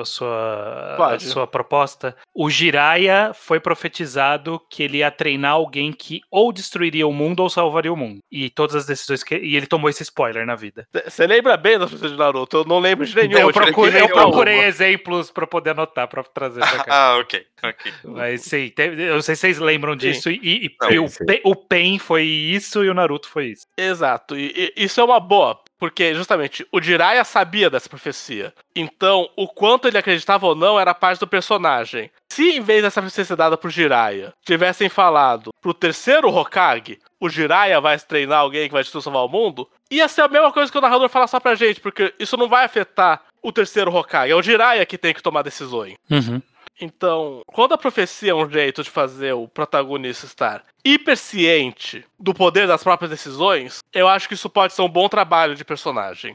sua proposta? O Jiraiya foi profetizado que ele ia treinar alguém que ou destruiria o mundo ou salvaria o mundo. E todas as decisões e ele tomou esse spoiler na vida. Você lembra bem da profecia de Naruto? Eu não lembro de nenhum. Eu procurei exemplos pra poder anotar, pra trazer pra cá. Ok. Mas sim, eu não sei se vocês lembram disso. O Pain foi isso e o Naruto foi isso. Exato. E isso é uma boa. Porque, justamente, o Jiraiya sabia dessa profecia. Então, o quanto ele acreditava ou não era parte do personagem. Se, em vez dessa profecia ser dada pro Jiraiya, tivessem falado pro terceiro Hokage, o Jiraiya vai treinar alguém que vai salvar o mundo, ia ser a mesma coisa que o narrador fala só pra gente, porque isso não vai afetar o terceiro Hokage. É o Jiraiya que tem que tomar decisões. Então, quando a profecia é um jeito de fazer o protagonista estar hiperciente do poder das próprias decisões, eu acho que isso pode ser um bom trabalho de personagem.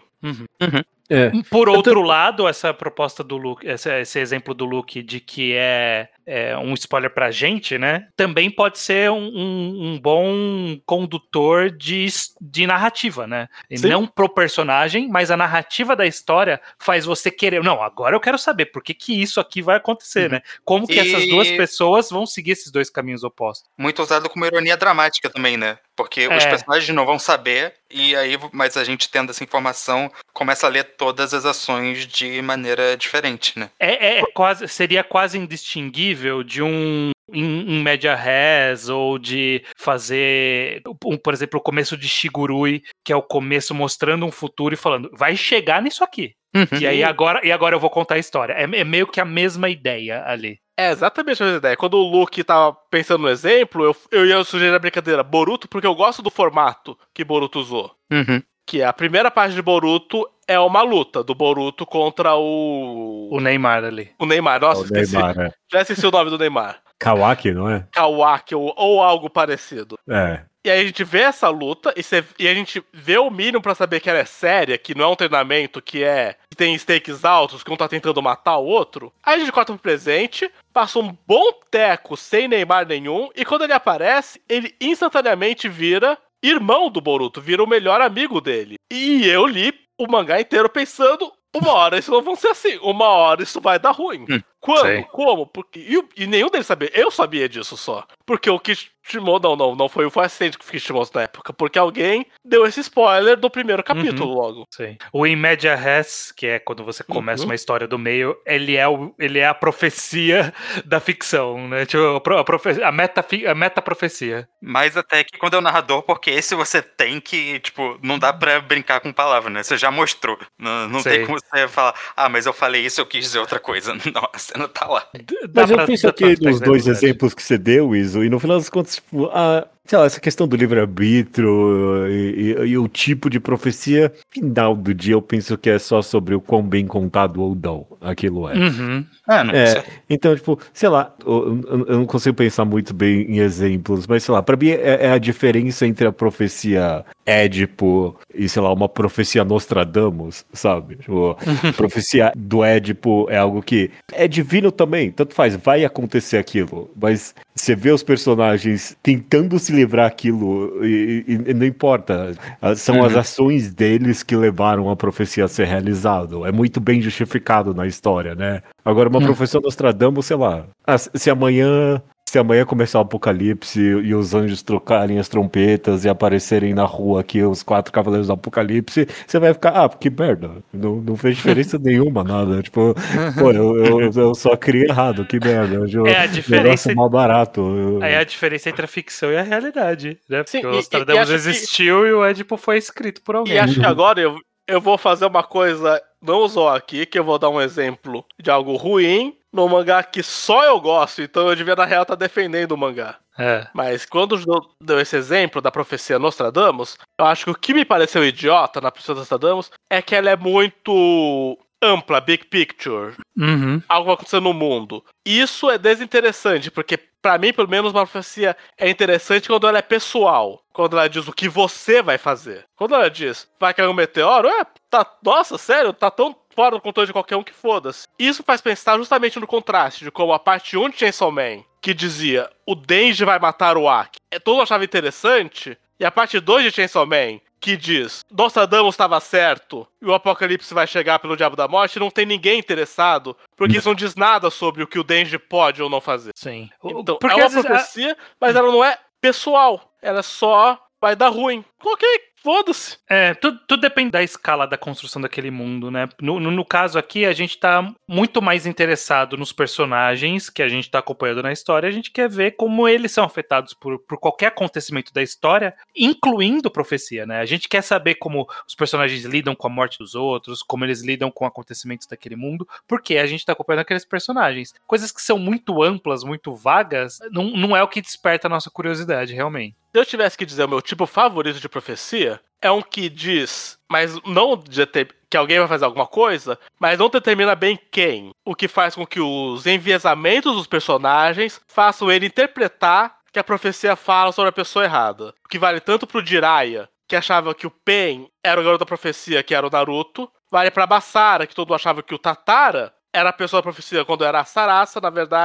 Por outro lado, essa proposta do Luke, esse exemplo do Luke de que um spoiler pra gente, né? Também pode ser um bom condutor de narrativa, né? E Sim. não pro personagem, mas a narrativa da história faz você querer. Não, agora eu quero saber por que isso aqui vai acontecer, né? Como que essas duas pessoas vão seguir esses dois caminhos opostos. Muito usado como ironia dramática também, né? Porque os personagens não vão saber, e aí, mas a gente tendo essa informação, começa a ler todas as ações de maneira diferente, né? Seria quase indistinguível de um em média res, ou de fazer, por exemplo, o começo de Shigurui, que é o começo mostrando um futuro e falando, vai chegar nisso aqui. E aí agora eu vou contar a história. É meio que a mesma ideia ali. É exatamente a mesma ideia. Quando o Luke tava pensando no exemplo, eu ia sugerir a brincadeira Boruto, porque eu gosto do formato que Boruto usou. Que a primeira parte de Boruto é uma luta do Boruto contra o Neymar ali. O Neymar, nossa, esqueci. Neymar, Já esqueci o nome do Neymar. Kawaki, não é? Kawaki ou algo parecido. É. E aí a gente vê essa luta e a gente vê o mínimo pra saber que ela é séria, que não é um treinamento, que tem stakes altos, que um tá tentando matar o outro. Aí a gente corta pro presente, passa um bom teco sem Neymar nenhum, e quando ele aparece, ele instantaneamente vira irmão do Boruto, vira o melhor amigo dele. E eu li o mangá inteiro pensando, uma hora isso não vai ser assim, uma hora isso vai dar ruim. Quando? Sei. Como? Porque, e nenhum deles sabia. Eu sabia disso só. Porque o Kishimoto, não foi o assistente que Kishimoto na época. Porque alguém deu esse spoiler do primeiro capítulo logo. Sim. O In Media Res, que é quando você começa uma história do meio, ele é a profecia da ficção, né? Tipo, a meta-profecia. Mais até que quando é o narrador, porque esse você tem que, tipo, não dá pra brincar com palavras, né? Você já mostrou. Não tem como você falar, mas eu falei isso, eu quis dizer outra coisa. Não, a cena tá lá. Mas eu penso aqui nos dois exemplos que você deu, Iso, e no final das contas, tipo, sei lá, essa questão do livre-arbítrio e o tipo de profecia, final do dia eu penso que é só sobre o quão bem contado ou não aquilo é. Então, tipo, sei lá, eu não consigo pensar muito bem em exemplos, mas sei lá, pra mim é a diferença entre a profecia Édipo e, sei lá, uma profecia Nostradamus, sabe? Tipo, a profecia do Édipo é algo que é divino também, tanto faz, vai acontecer aquilo, mas você vê os personagens tentando se livrar aquilo e não importa, são as ações deles que levaram a profecia a ser realizada, é muito bem justificado na história, né? Agora, uma profecia Nostradamus, sei lá, se amanhã começar o apocalipse e os anjos trocarem as trompetas e aparecerem na rua aqui os 4 cavaleiros do apocalipse, você vai ficar, que merda, não fez diferença nenhuma, nada, tipo, pô, eu só criei errado, que merda, a diferença mal barato. É a diferença entre a ficção e a realidade, né? Porque Sim, o Nostradamus existiu e o Édipo foi escrito por alguém. E acho que agora eu vou fazer uma coisa, não só aqui, que eu vou dar um exemplo de algo ruim, no mangá que só eu gosto, então eu devia, na real, estar defendendo o mangá. Mas quando deu esse exemplo da profecia Nostradamus, eu acho que o que me pareceu idiota na profecia Nostradamus é que ela é muito ampla, big picture. Algo acontecendo no mundo. Isso é desinteressante, porque pra mim, pelo menos, uma profecia é interessante quando ela é pessoal. Quando ela diz o que você vai fazer. Quando ela diz, vai cair um meteoro, nossa, sério, tá tão fora do controle de qualquer um que foda-se. Isso faz pensar justamente no contraste de como a parte 1 de Chainsaw Man, que dizia, o Denji vai matar o Aki, todo eu achava interessante, e a parte 2 de Chainsaw Man, que diz, Nostradamus estava certo, e o apocalipse vai chegar pelo Diabo da Morte, não tem ninguém interessado, porque isso não diz nada sobre o que o Denji pode ou não fazer. Sim. Então, porque é uma profecia, mas ela não é pessoal, ela só vai dar ruim. Ok, foda-se. Tudo depende da escala da construção daquele mundo, né? No caso aqui, a gente tá muito mais interessado nos personagens que a gente tá acompanhando na história. A gente quer ver como eles são afetados por qualquer acontecimento da história, incluindo profecia, né? A gente quer saber como os personagens lidam com a morte dos outros, como eles lidam com acontecimentos daquele mundo, porque a gente tá acompanhando aqueles personagens. Coisas que são muito amplas, muito vagas, não é o que desperta a nossa curiosidade, realmente. Se eu tivesse que dizer o meu tipo favorito de profecia, é um que diz, mas não que alguém vai fazer alguma coisa, mas não determina bem quem. O que faz com que os enviesamentos dos personagens façam ele interpretar que a profecia fala sobre a pessoa errada. O que vale tanto pro Jiraiya, que achava que o Pain era o garoto da profecia, que era o Naruto, vale pra Basara, que todo mundo achava que o Tatara era a pessoa da profecia quando era a Sarasa, na verdade,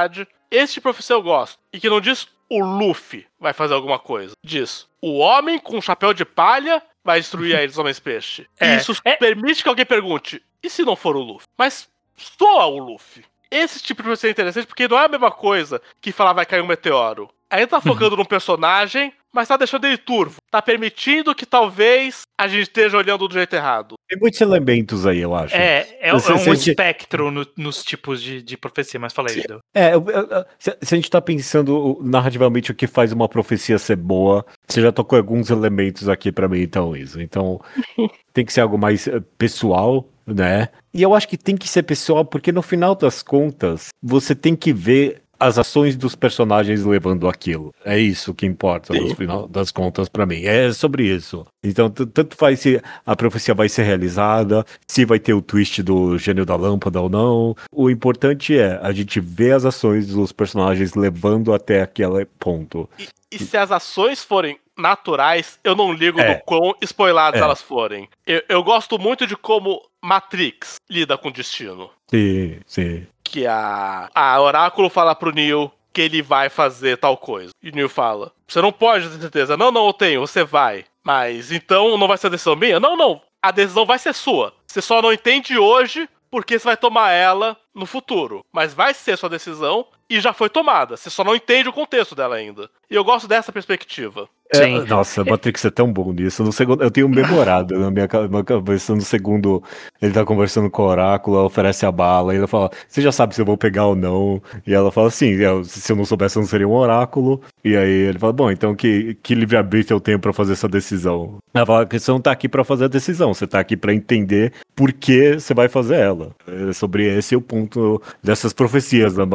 esse tipo de profecia eu gosto. E que não diz o Luffy vai fazer alguma coisa. Diz, o homem com um chapéu de palha vai destruir a Ilha dos Homens-Peixe. E isso permite que alguém pergunte, e se não for o Luffy? Mas soa o Luffy. Esse tipo de profecia é interessante porque não é a mesma coisa que falar vai cair um meteoro. Aí tá focando num personagem, mas tá deixando ele turvo. Tá permitindo que talvez a gente esteja olhando do jeito errado. Tem muitos elementos aí, eu acho. É um espectro nos tipos de profecia, mas falei, Edu. Se a gente tá pensando narrativamente o que faz uma profecia ser boa, você já tocou alguns elementos aqui pra mim, então, Isa. Então, tem que ser algo mais pessoal, né? E eu acho que tem que ser pessoal porque no final das contas, você tem que ver as ações dos personagens levando aquilo. É isso que importa no final das contas pra mim. É sobre isso. Então, tanto faz se a profecia vai ser realizada, se vai ter o twist do gênio da lâmpada ou não. O importante é a gente ver as ações dos personagens levando até aquele ponto. E se as ações forem naturais, eu não ligo do quão spoiladas elas forem. Eu gosto muito de como Matrix lida com o destino. Sim. Que a Oráculo fala pro Neo que ele vai fazer tal coisa. E o Neo fala, você não pode ter certeza. Não, eu tenho, você vai. Mas então não vai ser a decisão minha? Não, a decisão vai ser sua. Você só não entende hoje porque você vai tomar ela no futuro. Mas vai ser sua decisão e já foi tomada. Você só não entende o contexto dela ainda. E eu gosto dessa perspectiva. Nossa, Matrix é tão bom nisso. No segundo, eu tenho memorado na minha cabeça. No segundo, ele tá conversando com o Oráculo, ela oferece a bala, e ele fala, você já sabe se eu vou pegar ou não. E ela fala, sim, se eu não soubesse, eu não seria um Oráculo. E aí ele fala, bom, então que livre-arbítrio eu tenho pra fazer essa decisão? Ela fala, que você não tá aqui pra fazer a decisão, você tá aqui pra entender por que você vai fazer ela. É sobre esse o ponto dessas profecias, na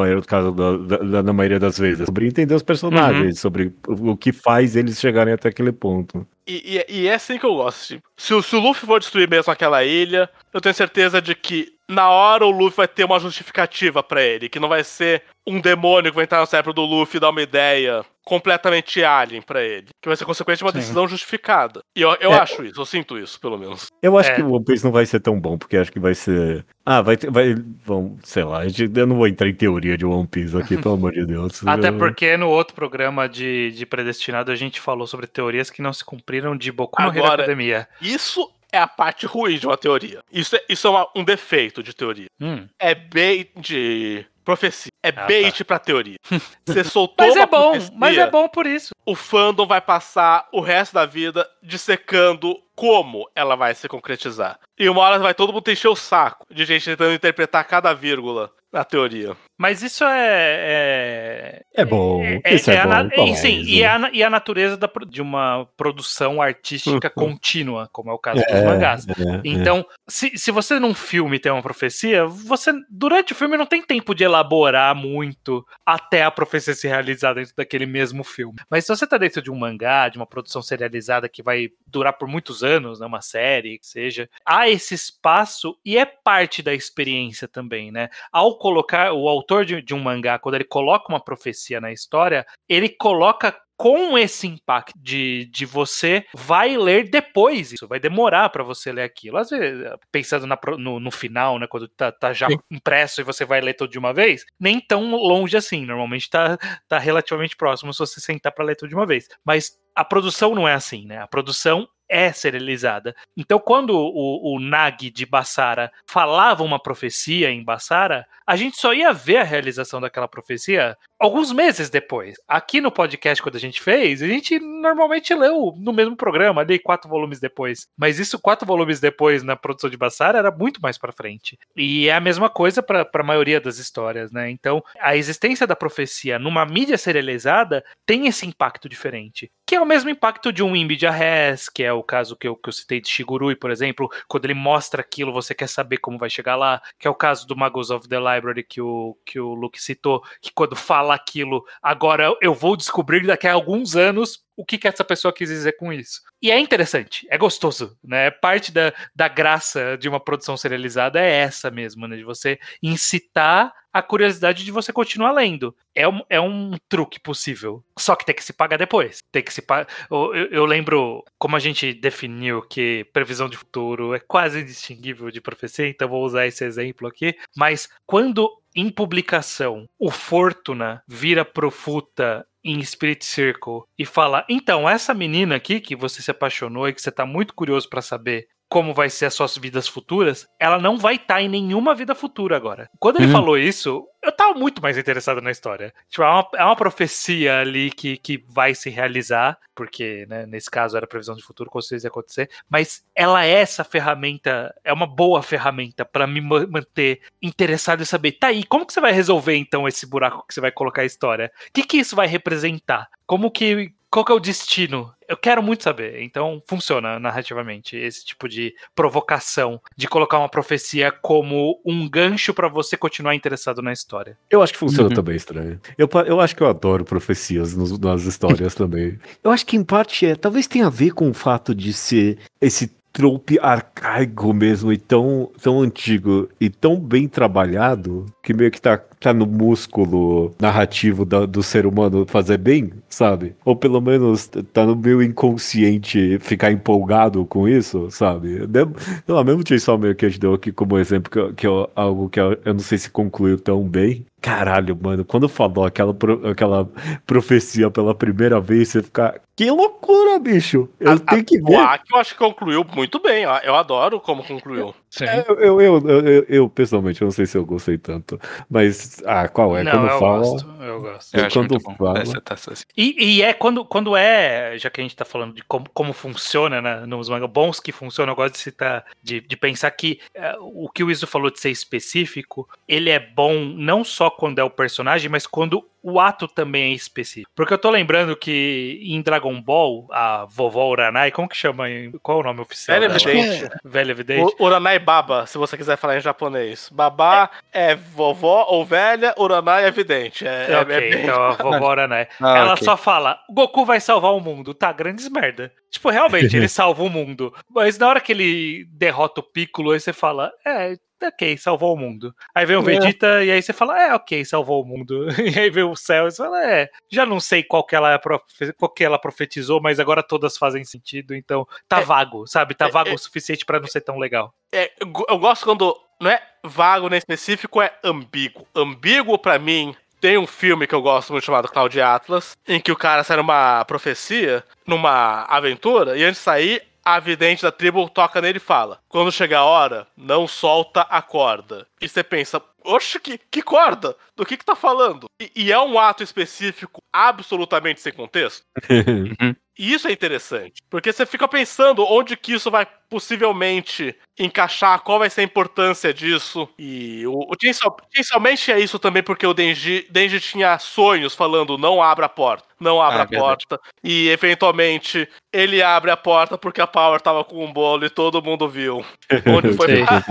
maioria das vezes. Sobre entender os personagens, sobre o que faz eles chegarem até aquele ponto. E é assim que eu gosto. Tipo, se o Luffy for destruir mesmo aquela ilha, eu tenho certeza de que na hora o Luffy vai ter uma justificativa pra ele, que não vai ser um demônio que vai entrar no cérebro do Luffy e dar uma ideia completamente alien pra ele, que vai ser consequente de uma decisão justificada. E eu acho isso, eu sinto isso, pelo menos. Eu acho que o One Piece não vai ser tão bom, porque acho que vai ser... sei lá, eu não vou entrar em teoria de One Piece aqui, pelo amor de Deus. Até porque no outro programa de Predestinado a gente falou sobre teorias que não se cumpriram de Boku no Hero Academia. Isso é a parte ruim de uma teoria. Isso é um defeito de teoria. É bait de profecia. É bait pra teoria. Você soltou mas é bom por isso. O fandom vai passar o resto da vida dissecando como ela vai se concretizar. E uma hora vai todo mundo encher o saco de gente tentando interpretar cada vírgula na teoria. Mas isso é bom. Isso é bom. Sim, e a natureza de uma produção artística contínua, como é o caso dos mangás. Então, se você num filme tem uma profecia, você durante o filme não tem tempo de elaborar muito até a profecia se realizar dentro daquele mesmo filme. Mas se você tá dentro de um mangá, de uma produção serializada que vai durar por muitos anos, né, uma série, que seja, há esse espaço e é parte da experiência também, né? Ao colocar o autor de um mangá, quando ele coloca uma profecia na história, ele coloca com esse impacto de você vai ler depois isso, vai demorar pra você ler aquilo. Às vezes, pensando no final, né, quando tá já impresso e você vai ler tudo de uma vez, nem tão longe assim, normalmente tá relativamente próximo se você sentar pra ler tudo de uma vez. Mas a produção não é assim, né? A produção é serializada. Então, quando o Nagi de Basara falava uma profecia em Basara, a gente só ia ver a realização daquela profecia alguns meses depois. Aqui no podcast, quando a gente fez, a gente normalmente leu no mesmo programa, ali 4 volumes depois. Mas isso 4 volumes depois, na produção de Basara, era muito mais pra frente. E é a mesma coisa pra maioria das histórias, né? Então, a existência da profecia numa mídia serializada tem esse impacto diferente. Que é o mesmo impacto de um Imbi de Arres, que é o caso que eu citei de Shigurui, por exemplo. Quando ele mostra aquilo, você quer saber como vai chegar lá. Que é o caso do Magos of the Library que o Luke citou, que quando fala aquilo, agora eu vou descobrir daqui a alguns anos o que essa pessoa quis dizer com isso. E é interessante, é gostoso, né? Parte da graça de uma produção serializada é essa mesmo, né? De você incitar a curiosidade de você continuar lendo. É um truque possível. Só que tem que se pagar depois. Tem que se pagar. Eu lembro como a gente definiu que previsão de futuro é quase indistinguível de profecia, então vou usar esse exemplo aqui. Mas quando em publicação, o Fortuna vira pro Futa em Spirit Circle e fala, então, essa menina aqui que você se apaixonou e que você tá muito curioso pra saber como vai ser as suas vidas futuras, ela não vai estar em nenhuma vida futura agora. Quando ele falou isso, eu tava muito mais interessado na história. Tipo, é uma profecia ali que vai se realizar, porque, né, nesse caso era previsão de futuro, com certeza ia acontecer, mas ela é essa ferramenta, é uma boa ferramenta pra me manter interessado em saber, tá aí, como que você vai resolver então esse buraco que você vai colocar a história? O que isso vai representar? Qual que é o destino? Eu quero muito saber. Então, funciona narrativamente esse tipo de provocação, de colocar uma profecia como um gancho pra você continuar interessado na história. Eu acho que funciona também estranho. Eu acho que eu adoro profecias nas histórias também. Eu acho que em parte talvez tenha a ver com o fato de ser esse trope arcaico mesmo e tão antigo e tão bem trabalhado que meio que tá no músculo narrativo do ser humano fazer bem, sabe? Ou pelo menos tá no meu inconsciente ficar empolgado com isso, sabe? Mesmo o Chainsaw Man que a gente deu aqui como exemplo, que é algo que eu não sei se concluiu tão bem. Caralho, mano, quando falou aquela profecia pela primeira vez, você fica... Que loucura, bicho! Eu tenho que ver. Eu acho que concluiu muito bem, ó. Eu adoro como concluiu. Sim. Eu pessoalmente, eu não sei se eu gostei tanto. Mas, qual é? Não, quando eu fala... eu gosto. Eu acho quando muito bom fala... essa taça assim. E é quando é, já que a gente tá falando de como funciona, né, nos mangá bons que funcionam, eu gosto de citar, de pensar que o que o Iso falou de ser específico, ele é bom não só quando é o personagem, mas quando o ato também é específico. Porque eu tô lembrando que em Dragon Ball, a vovó Uranai, como que chama? Qual é o nome oficial Velha dela? Evidente. Velha Evidente. Uranai Baba, se você quiser falar em japonês. Babá é vovó ou velha, Uranai é evidente. Ok, então a vovó Uranai. Ah, Ela ok. só fala, Goku vai salvar o mundo. Tá, grandes merda. Tipo, realmente, ele salva o mundo. Mas na hora que ele derrota o Piccolo, aí você fala, ok, salvou o mundo. Aí vem o Vegeta e aí você fala, ok, salvou o mundo. E aí vem o Cell e você fala, já não sei qual que ela profetizou, mas agora todas fazem sentido, então tá vago, sabe? Tá vago o suficiente pra não ser tão legal. Eu gosto quando não é vago nem específico, é ambíguo. Ambíguo, pra mim, tem um filme que eu gosto muito chamado Cloud Atlas, em que o cara sai numa profecia, numa aventura, e antes de sair, a vidente da tribo toca nele e fala: quando chegar a hora, não solta a corda. E você pensa, oxe, que corda? Do que tá falando? E é um ato específico absolutamente sem contexto. E isso é interessante, porque você fica pensando onde que isso vai possivelmente encaixar, qual vai ser a importância disso. E o Chainsaw Man é isso também, porque o Denji tinha sonhos falando, não abra a porta, não abra a porta. E eventualmente ele abre a porta porque a Power tava com um bolo e todo mundo viu. Onde foi?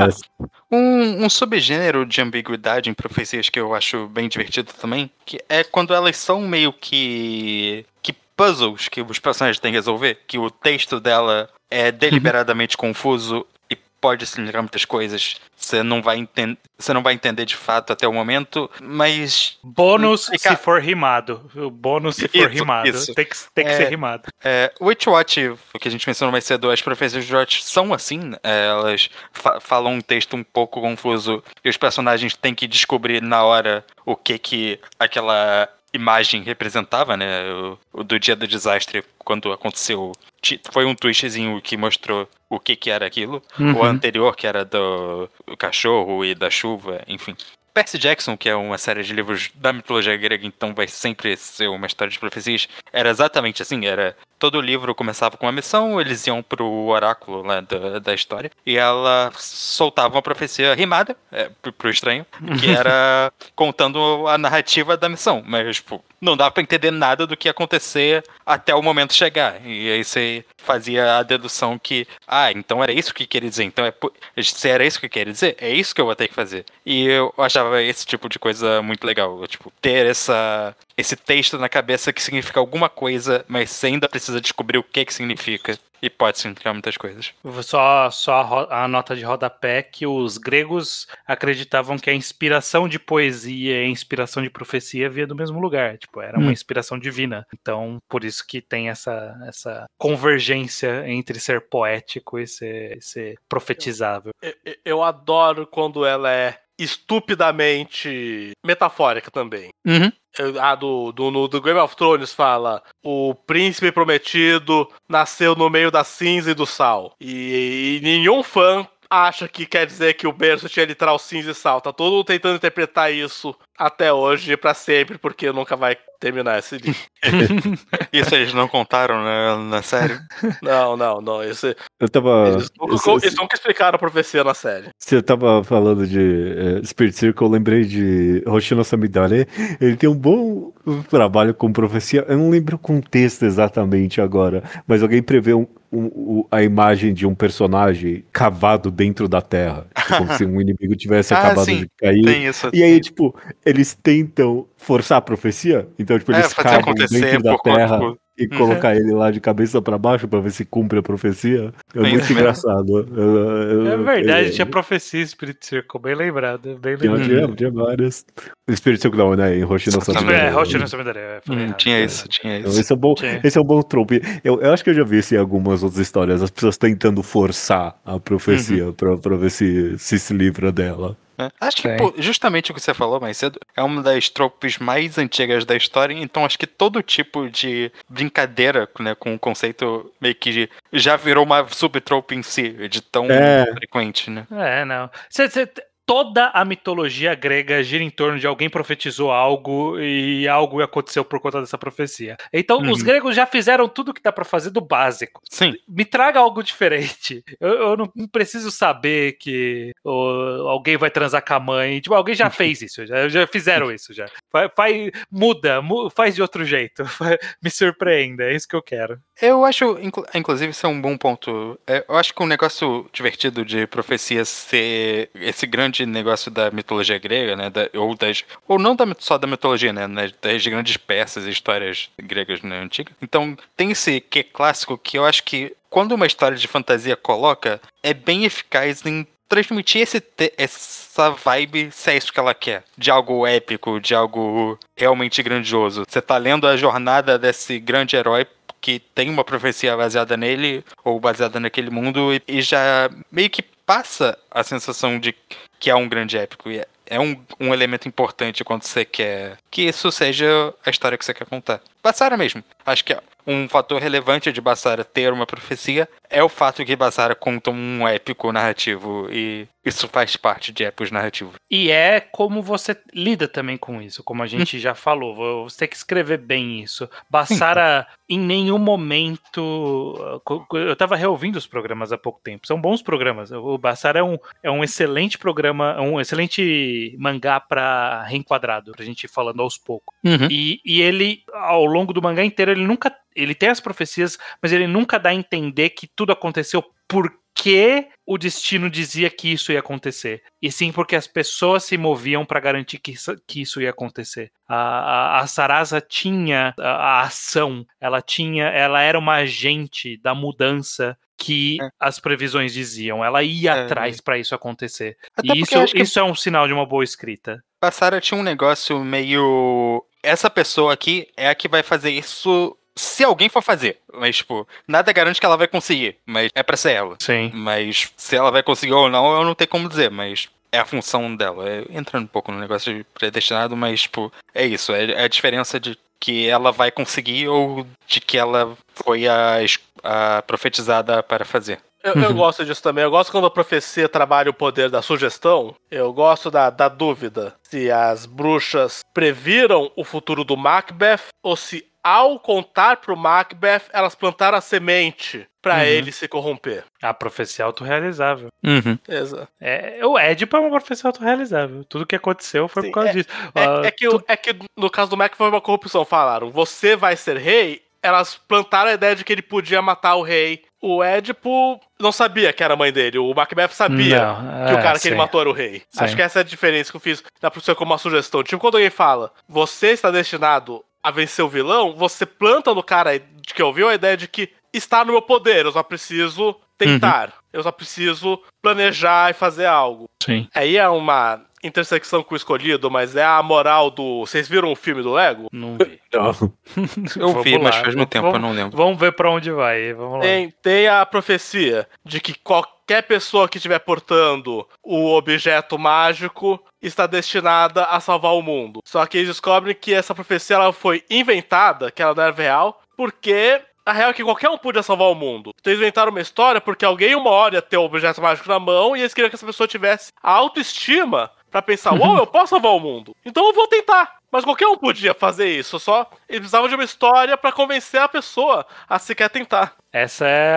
Um subgênero de ambiguidade em profecias que eu acho bem divertido também, que é quando elas são meio que puzzles que os personagens têm que resolver, que o texto dela é deliberadamente confuso e pode significar muitas coisas. Você não vai entender de fato até o momento, mas... Bônus se for rimado. O bônus se for rimado. Isso. Tem que ser rimado. Witch Watch, o que a gente mencionou mais cedo, as profecias de Watch são assim, elas falam um texto um pouco confuso e os personagens têm que descobrir na hora o que aquela imagem representava, né? O do dia do desastre, quando aconteceu, foi um twistzinho que mostrou o que era aquilo. O anterior, que era do cachorro e da chuva, enfim. Percy Jackson, que é uma série de livros da mitologia grega, então vai sempre ser uma história de profecias, era exatamente assim, todo livro começava com uma missão, eles iam pro oráculo lá da história, e ela soltava uma profecia rimada, pro estranho, que era contando a narrativa da missão, mas, tipo, não dava pra entender nada do que ia acontecer até o momento chegar, e aí você fazia a dedução que, então era isso que queria dizer, então se era isso que queria dizer, é isso que eu vou ter que fazer. E eu achava esse tipo de coisa muito legal, tipo, ter esse texto na cabeça que significa alguma coisa, mas você ainda precisa descobrir o que significa. E pode significar muitas coisas. Só a nota de rodapé que os gregos acreditavam que a inspiração de poesia e a inspiração de profecia via do mesmo lugar. Tipo, era uma inspiração divina. Então, por isso que tem essa convergência entre ser poético e ser profetizável. Eu adoro quando ela é estupidamente metafórica também. Uhum. A do Game of Thrones fala: o príncipe prometido nasceu no meio da cinza e do sal. E nenhum fã acha que quer dizer que o berço tinha literal cinza e sal. Tá todo mundo tentando interpretar isso até hoje e pra sempre, porque nunca vai terminar esse livro. Isso eles não contaram na série? Não. Eu tava. Eles nunca explicaram a profecia na série. Você tava falando de Spirit Circle, eu lembrei de Hoshino Samidare. Ele tem um bom trabalho com profecia. Eu não lembro o contexto exatamente agora, mas alguém prevê a imagem de um personagem cavado dentro da terra. Como se um inimigo tivesse acabado sim, de cair. tem isso, E aí, tipo, eles tentam forçar a profecia. Então, tipo, eles fazer cavam acontecer dentro da por conta, terra. tipo, E colocar ele lá de cabeça pra baixo pra ver se cumpre a profecia. É Tem muito isso mesmo. engraçado. É verdade, tinha profecia em Spirit Circle, bem lembrado. Tinha várias. Spirit Circle não, né? Em Hoshino Samidare. Hoshino Samidare. Tinha isso. Então, esse é um bom trope. Eu acho que eu já vi isso em algumas outras histórias. As pessoas tentando forçar a profecia pra ver se livra dela. Acho que justamente o que você falou mais cedo é uma das tropes mais antigas da história, então acho que todo tipo de brincadeira, né, com o conceito meio que já virou uma subtrope em si, de tão frequente, né? Não. Toda a mitologia grega gira em torno de alguém profetizou algo e algo aconteceu por conta dessa profecia. Então, os gregos já fizeram tudo que dá pra fazer do básico. Sim. Me traga algo diferente. Eu não preciso saber que alguém vai transar com a mãe. Tipo, alguém já fez isso, já fizeram isso já. Muda, faz de outro jeito. Me surpreenda, é isso que eu quero. Eu acho, inclusive, isso é um bom ponto. Eu acho que um negócio divertido de profecia ser esse grande negócio da mitologia grega, né? Ou não só da mitologia, né? Das grandes peças e histórias gregas, né, antigas. Então, tem esse que clássico que eu acho que quando uma história de fantasia coloca, é bem eficaz em transmitir essa vibe, se é isso que ela quer. De algo épico, de algo realmente grandioso. Você tá lendo a jornada desse grande herói que tem uma profecia baseada nele, ou baseada naquele mundo, e já meio que passa a sensação de que é um grande épico. E é um elemento importante quando você quer que isso seja a história que você quer contar. Bassara mesmo. Acho que um fator relevante de Bassara ter uma profecia é o fato que Bassara conta um épico narrativo, e isso faz parte de épicos narrativos. E é como você lida também com isso, como a gente já falou, você tem que escrever bem isso. Bassara, em nenhum momento... Eu tava reouvindo os programas há pouco tempo, são bons programas. O Bassara é um excelente programa, um excelente mangá pra reenquadrado, pra gente ir falando aos poucos. E ele, ao longo do mangá inteiro, ele tem as profecias, mas ele nunca dá a entender que tudo aconteceu porque o destino dizia que isso ia acontecer. E sim porque as pessoas se moviam para garantir que isso ia acontecer. A Sarasa tinha a ação, ela era uma agente da mudança que as previsões diziam. Ela ia atrás para isso acontecer. Até e isso é um sinal de uma boa escrita. Bassara tinha um negócio meio... Essa pessoa aqui é a que vai fazer isso se alguém for fazer. Mas, tipo, nada garante que ela vai conseguir. Mas é pra ser ela. Sim. Mas se ela vai conseguir ou não, eu não tenho como dizer. Mas é a função dela. Entrando um pouco no negócio de predestinado, mas, tipo, é isso. É a diferença de que ela vai conseguir ou de que ela foi a profetizada para fazer. Eu gosto disso também. Eu gosto quando a profecia trabalha o poder da sugestão. Eu gosto da dúvida se as bruxas previram o futuro do Macbeth ou se, ao contar pro Macbeth, elas plantaram a semente pra ele se corromper. A profecia autorrealizável. Exato. O Édipo é uma profecia autorrealizável. Tudo que aconteceu foi por causa disso. É que no caso do Mac foi uma corrupção. Falaram, você vai ser rei. Elas plantaram a ideia de que ele podia matar o rei. O Édipo não sabia que era a mãe dele. O Macbeth sabia que o cara que ele matou era o rei. Sim. Acho que essa é a diferença que eu fiz. Dá pra ser como uma sugestão. Tipo, quando alguém fala, você está destinado a vencer o vilão, você planta no cara que ouviu a ideia de que está no meu poder, eu só preciso tentar. Eu só preciso planejar e fazer algo. Sim. Aí é uma intersecção com o escolhido, mas é a moral do... Vocês viram o filme do Lego? Não vi. Não. Eu vi, mas faz muito tempo, eu não lembro. Vamos ver pra onde vai. Vamos lá. Tem a profecia de que qualquer pessoa que estiver portando o objeto mágico está destinada a salvar o mundo. Só que eles descobrem que essa profecia ela foi inventada, que ela não era real, porque a real é que qualquer um podia salvar o mundo. Então eles inventaram uma história porque alguém uma hora ia ter o objeto mágico na mão e eles queriam que essa pessoa tivesse a autoestima pra pensar, uou, eu posso salvar o mundo. Então eu vou tentar. Mas qualquer um podia fazer isso, só eles precisavam de uma história pra convencer a pessoa a sequer tentar. Essa é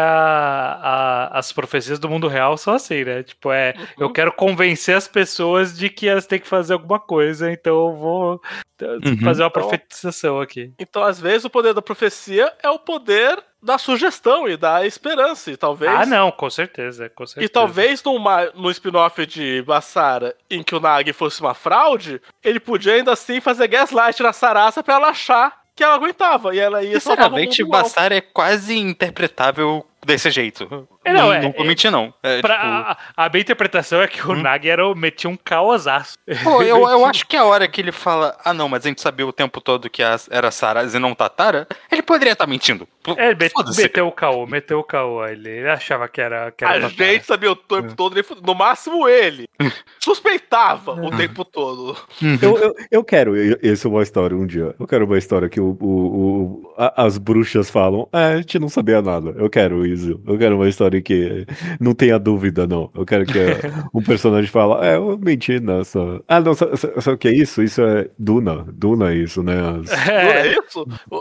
as profecias do mundo real são assim, né? Tipo, eu quero convencer as pessoas de que elas têm que fazer alguma coisa, então eu vou fazer uma profetização aqui. Então, às vezes, o poder da profecia é o poder da sugestão e da esperança, e talvez... Ah, não, com certeza, com certeza. E talvez no spin-off de Bassara, em que o Nagi fosse uma fraude, ele podia ainda assim fazer gaslight na Sarasa pra ela achar que ela aguentava, e ela ia salvar o mundo. Sinceramente, Bassara é quase interpretável desse jeito. Não vou mentir, não. A minha interpretação é que o Nagi metia um caosaço. Pô, eu acho que a hora que ele fala, não, mas a gente sabia o tempo todo que era Sarasa e não Tatara, ele poderia estar mentindo. Meteu o caô. Ele achava que era a gente sabia o tempo todo, no máximo ele. Suspeitava o tempo todo. Eu quero essa uma história um dia. Eu quero uma história que as bruxas falam, a gente não sabia nada. Eu quero isso. Eu quero uma história que não tenha dúvida, não. Eu quero que um personagem fala, eu menti nessa. Não, sabe o que é isso? Isso é Duna. Duna é isso, né? Duna é isso?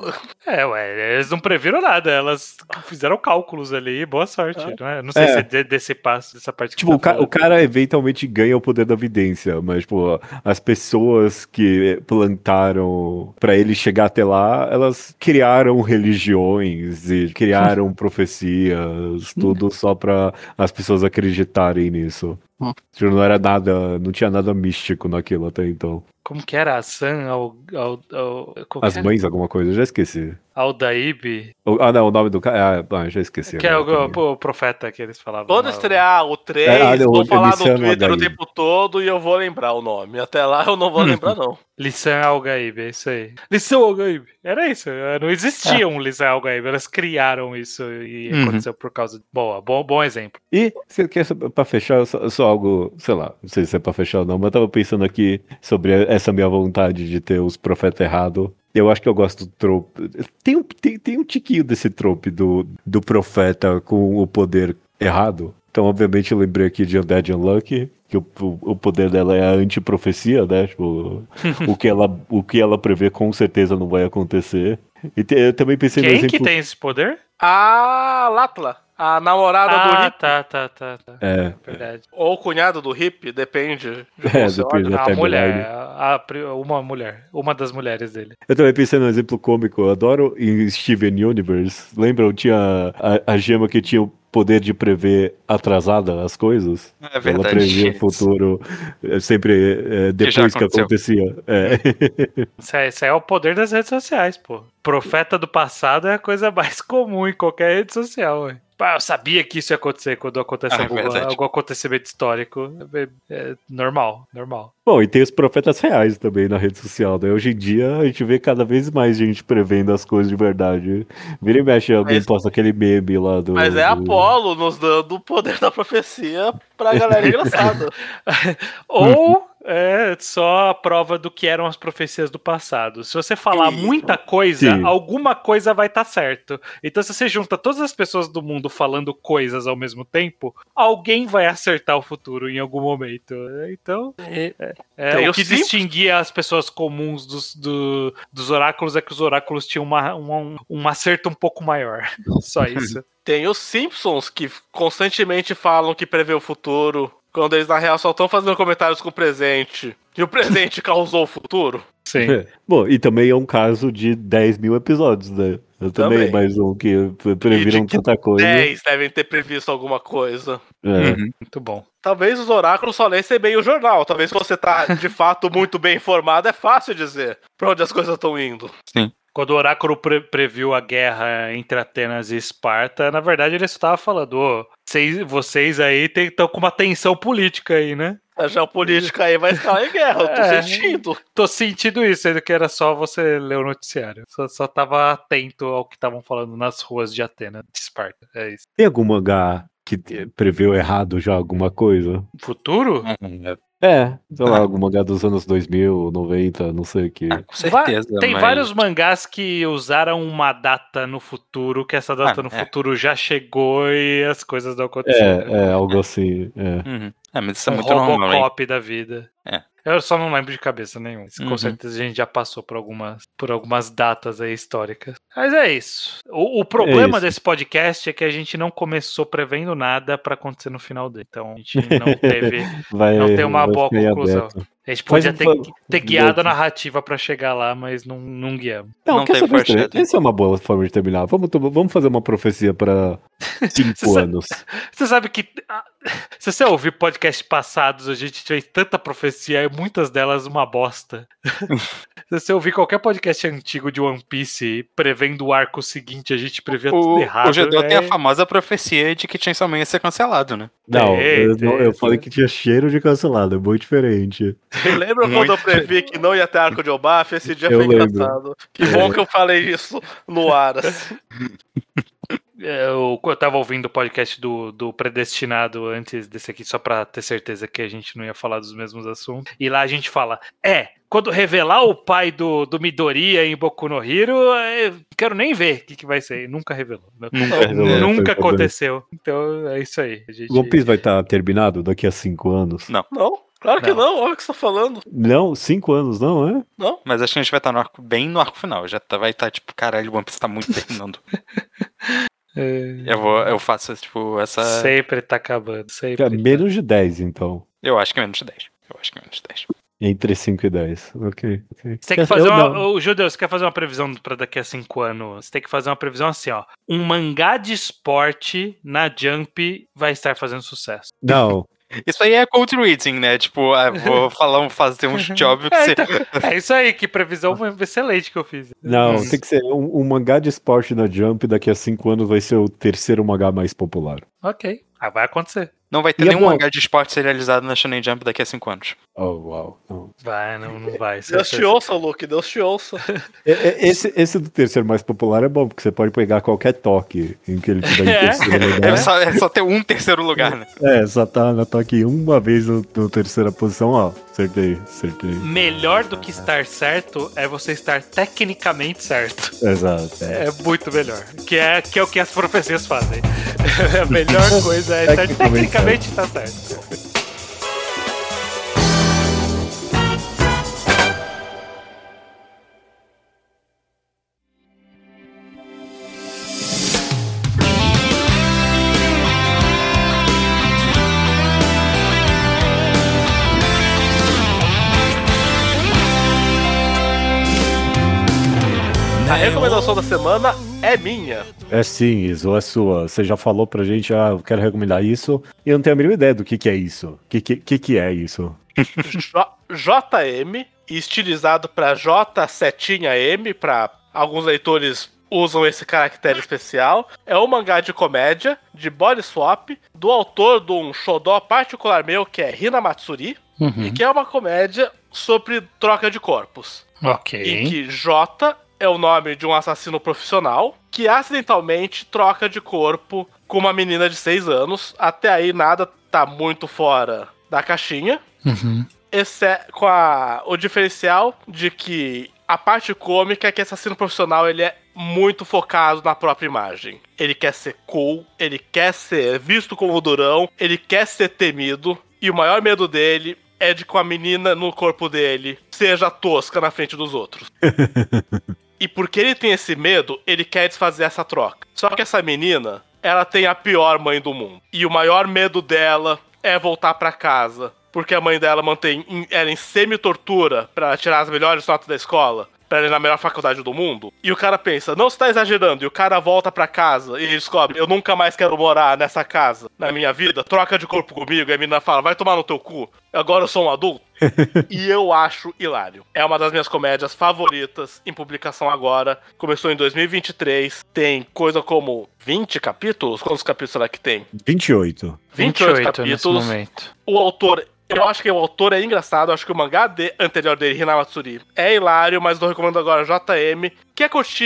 Eles não previram nada. Elas fizeram cálculos ali. Boa sorte. Não sei se é desse passo, dessa parte que tipo, o cara eventualmente ganha o poder da vidência, mas, tipo, as pessoas que plantaram pra ele chegar até lá, elas criaram religiões e criaram profecias, tudo só pra as pessoas acreditarem nisso. Não era nada, não tinha nada místico naquilo até então. Como que era? A San As mães, alguma coisa, eu já esqueci. Aldaíbe? Não, o nome do cara. Já esqueci. Que é o profeta que eles falavam. Quando estrear o 3, vou falar no Twitter o Algaíbe. tempo todo e eu vou lembrar o nome. Até lá eu não vou lembrar, não. Lisan Algaíbe, é isso aí. Lisan Algaíbe, era isso. Não existia um Lisan Algaíbe, elas criaram isso e aconteceu por causa de... Bom exemplo. E, você quer, pra fechar, só algo, sei lá, não sei se é pra fechar ou não, mas eu tava pensando aqui sobre essa minha vontade de ter os profetas errados. Eu acho que eu gosto do trope. Tem um tiquinho desse trope do profeta com o poder errado. Então, obviamente, eu lembrei aqui de Undead Unlucky, que o poder dela é a antiprofecia, né? Tipo, o que ela prevê com certeza não vai acontecer. E eu também pensei no exemplo... Quem que tem esse poder? A Latla, a namorada do Hip. Tá. Verdade. Ou o cunhado do Hip, depende. Depende da mulher, uma das mulheres dele. Eu também pensei no exemplo cômico, eu adoro em Steven Universe. Lembram? Tinha a gema que tinha o poder de prever atrasada as coisas. É verdade. Ela previa o futuro sempre depois que acontecia. Isso aí é o poder das redes sociais, pô. Profeta do passado é a coisa mais comum em qualquer rede social, ué. Eu sabia que isso ia acontecer quando acontece algum acontecimento histórico. Normal. Bom, e tem os profetas reais também na rede social, né? Hoje em dia a gente vê cada vez mais gente prevendo as coisas de verdade. Vira e mexe, alguém posta aquele meme lá do... Mas é Apolo nos dando o poder da profecia pra galera engraçada. Ou é só a prova do que eram as profecias do passado. Se você falar muita coisa, alguma coisa vai estar certo. Então, se você junta todas as pessoas do mundo falando coisas ao mesmo tempo, alguém vai acertar o futuro em algum momento. Então, o que distinguia as pessoas comuns dos oráculos é que os oráculos tinham um acerto um pouco maior. Só isso. Tem os Simpsons que constantemente falam que prevê o futuro, quando eles na real só estão fazendo comentários com o presente. E o presente causou o futuro. Sim. Bom, e também é um caso de 10 mil episódios, né? Eu também, mais um que previram tanta coisa. 10 devem ter previsto alguma coisa. Muito bom. Talvez os oráculos só lessem bem o jornal. Talvez se você tá, de fato, muito bem informado, é fácil dizer pra onde as coisas estão indo. Sim. Quando o oráculo previu a guerra entre Atenas e Esparta, na verdade ele estava falando, vocês aí estão com uma tensão política aí, né? A geopolítica aí vai escalar em guerra, eu tô sentindo. Tô sentindo isso, sendo que era só você ler o noticiário. Só tava atento ao que estavam falando nas ruas de Atenas, de Esparta, é isso. Tem algum mangá que preveu errado já alguma coisa? Futuro? Sei lá, algum mangá dos anos 2000, 90, não sei o que. Com certeza. Tem mas... vários mangás que usaram uma data no futuro, que essa data no futuro já chegou e as coisas não aconteceram. Algo assim. mas isso é Um muito normal, hein? Robocop da vida. Eu só não lembro de cabeça nenhuma. Com certeza a gente já passou por algumas datas aí históricas. Mas é isso. O problema desse podcast é que a gente não começou prevendo nada pra acontecer no final dele. Então a gente não teve uma boa conclusão. Aberto. A gente podia ter guiado a narrativa pra chegar lá, mas não guiamos. Não, quer teve saber? Essa é uma boa forma de terminar. Vamos fazer uma profecia para 5 anos. Você sabe que se você ouvir podcasts passados, a gente fez tanta profecia e muitas delas uma bosta. Se você ouvir qualquer podcast antigo de One Piece prevendo o arco seguinte, a gente previa tudo errado. O Judeu tem a famosa profecia de que Chainsaw Man ia ser cancelado, né? Não, eu falei que tinha cheiro de cancelado, é muito diferente. Lembra quando eu previ que não ia ter arco de Obaf? Esse dia foi engraçado. Que bom que eu falei isso no ar. Assim. Eu tava ouvindo o podcast do Predestinado antes desse aqui, só pra ter certeza que a gente não ia falar dos mesmos assuntos. E lá a gente fala, quando revelar o pai do Midoriya em Boku no Hero, eu quero nem ver o que vai ser. E nunca revelou. Nunca aconteceu. Então é isso aí. O One Piece vai estar terminado daqui a 5 anos? Não, claro que não. Olha o que você tá falando. Não, 5 anos não, é? Não. Mas acho que a gente vai estar bem no arco final. Vai estar tipo, caralho, o One Piece tá muito terminando. Eu faço, tipo, essa... Sempre tá acabando. Menos de 10, então. Eu acho que menos de 10. Entre 5 e 10. Ok. Você tem que fazer Judeu, você quer fazer uma previsão pra daqui a 5 anos? Você tem que fazer uma previsão assim, ó. Um mangá de esporte na Jump vai estar fazendo sucesso. Não. Isso aí é cold reading, né? Tipo, vou fazer um job que então, é isso aí, que previsão excelente que eu fiz. Não, tem que ser um mangá de esporte na Jump daqui a 5 anos vai ser o terceiro mangá mais popular. Ok, vai acontecer. Não vai ter nenhum mangá de esporte serializado na Shonen Jump daqui a 5 anos. Oh, uau. Não. Não vai. Deus te ouça, Luke, Deus te ouça. Esse do terceiro mais popular é bom, porque você pode pegar qualquer toque em que ele te dá em terceiro lugar. É só ter um terceiro lugar, né? Só tá na toque uma vez no terceira posição, ó. Acertei. Melhor do que estar certo é você estar tecnicamente certo. Exato. É muito melhor. Que é o que as profecias fazem. A melhor coisa é estar tecnicamente tá certo. A recomendação da semana é minha. É sim, Iso, é sua. Você já falou pra gente, eu quero recomendar isso, e eu não tenho a mínima ideia do que é isso. O que é isso? JM, estilizado pra J7M, pra alguns leitores usam esse caractere especial. É um mangá de comédia, de body swap, do autor de um xodó particular meu, que é Hina Matsuri, e que é uma comédia sobre troca de corpos. Ok. E que J é o nome de um assassino profissional que acidentalmente troca de corpo com uma menina de 6 anos. Até aí nada tá muito fora da caixinha. Com o diferencial de que a parte cômica é que esse assassino profissional ele é muito focado na própria imagem. Ele quer ser cool, ele quer ser visto como durão, ele quer ser temido, e o maior medo dele é de que a menina no corpo dele seja tosca na frente dos outros. E porque ele tem esse medo, ele quer desfazer essa troca. Só que essa menina, ela tem a pior mãe do mundo. E o maior medo dela é voltar pra casa. Porque a mãe dela mantém ela em semi-tortura pra tirar as melhores notas da escola. Pra ele ir na melhor faculdade do mundo. E o cara pensa, não, você tá exagerando. E o cara volta pra casa e descobre, eu nunca mais quero morar nessa casa na minha vida. Troca de corpo comigo. E a menina fala, vai tomar no teu cu. Agora eu sou um adulto. E eu acho hilário. É uma das minhas comédias favoritas em publicação agora. Começou em 2023. Tem coisa como 20 capítulos? Quantos capítulos será que tem? 28 capítulos. Nesse momento. O autor... Eu acho que o autor é engraçado, eu acho que o mangá anterior dele, Hina Matsuri, é hilário, mas eu recomendo agora JM, que é curtinho,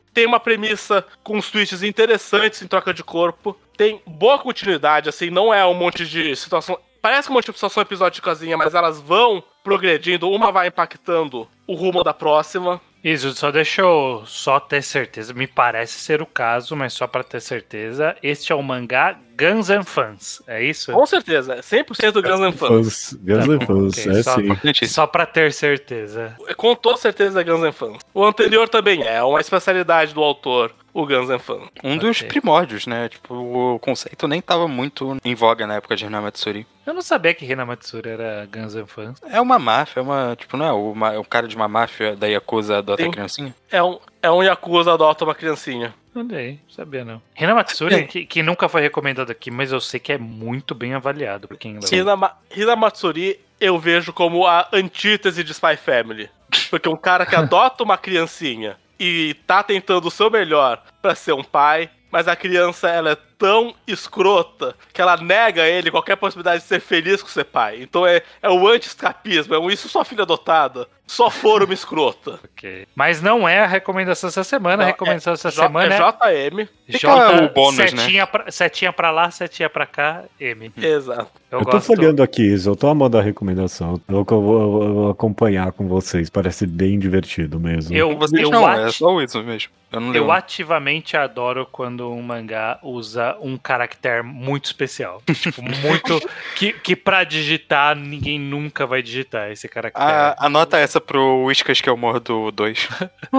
tem uma premissa com uns twists interessantes em troca de corpo, tem boa continuidade, assim, não é um monte de situação... Parece um monte de situação episódicazinha, mas elas vão progredindo, uma vai impactando o rumo da próxima. Isso, só deixa eu só ter certeza, me parece ser o caso, mas só pra ter certeza, este é o mangá Guns N' Fans, é isso? Com certeza, 100% Guns N' Fans. Guns N' Fans, ok, sim. Só pra ter certeza. Com toda certeza é Guns N' Fans. O anterior também é uma especialidade do autor, o Guns N' Fans. Um dos primórdios, né? Tipo, o conceito nem tava muito em voga na época de Hinamatsuri. Eu não sabia que Hinamatsuri era Guns N' Fans. É uma máfia, tipo, não é o cara de uma máfia da Yakuza adota a criancinha? É um Yakuza adota uma criancinha. Olha aí, sabia não. Hinamatsuri, que nunca foi recomendado aqui, mas eu sei que é muito bem avaliado por quem leva. Hinamatsuri eu vejo como a antítese de Spy Family. Porque um cara que adota uma criancinha e tá tentando o seu melhor pra ser um pai, mas a criança ela é tão escrota que ela nega a ele qualquer possibilidade de ser feliz com ser pai. Então é o anti-escapismo, é um isso só filha adotada, só for uma escrota. Ok. Mas não é a recomendação dessa semana, Não, a recomendação dessa semana é JM. Fica o bônus, né? Setinha pra lá, setinha pra cá, M. Exato. Eu tô folhando aqui isso, eu tô amando a recomendação. Eu vou acompanhar com vocês, parece bem divertido mesmo. É só isso mesmo. Eu ativamente adoro quando um mangá usa um caractere muito especial. Tipo, muito... que pra digitar, ninguém nunca vai digitar esse caractere. Anota essa pro Whiskas que eu morro do 2.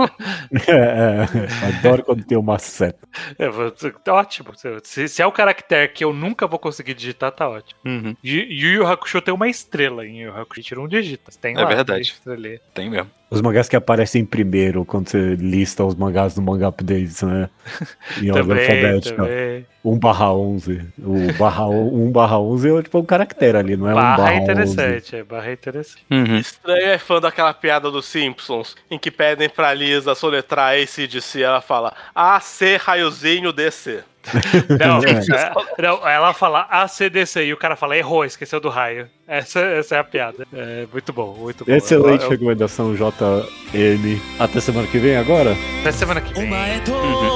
Adoro quando tem uma seta. Ótimo. Se é o caractere que eu nunca vou conseguir digitar, tá ótimo. Uhum. Yu Yu Hakusho tem uma estrela em Yu Yu Hakusho. A gente não digita. Tem lá, verdade. Tem mesmo. Os mangás que aparecem primeiro quando você lista os mangás do Manga Updates, né? Em ordem alfabética. 1/11. O 1/11 é tipo um caractere ali, não é barra 1/11. Interessante, barra interessante. Uhum. Estranho é fã daquela piada dos Simpsons, em que pedem pra Lisa soletrar AC/DC, ela fala AC raiozinho DC. Não, ela fala ACDC e o cara fala errou, esqueceu do raio. Essa é a piada. É muito bom, muito bom. Excelente recomendação, JM. Até semana que vem agora? Até semana que vem.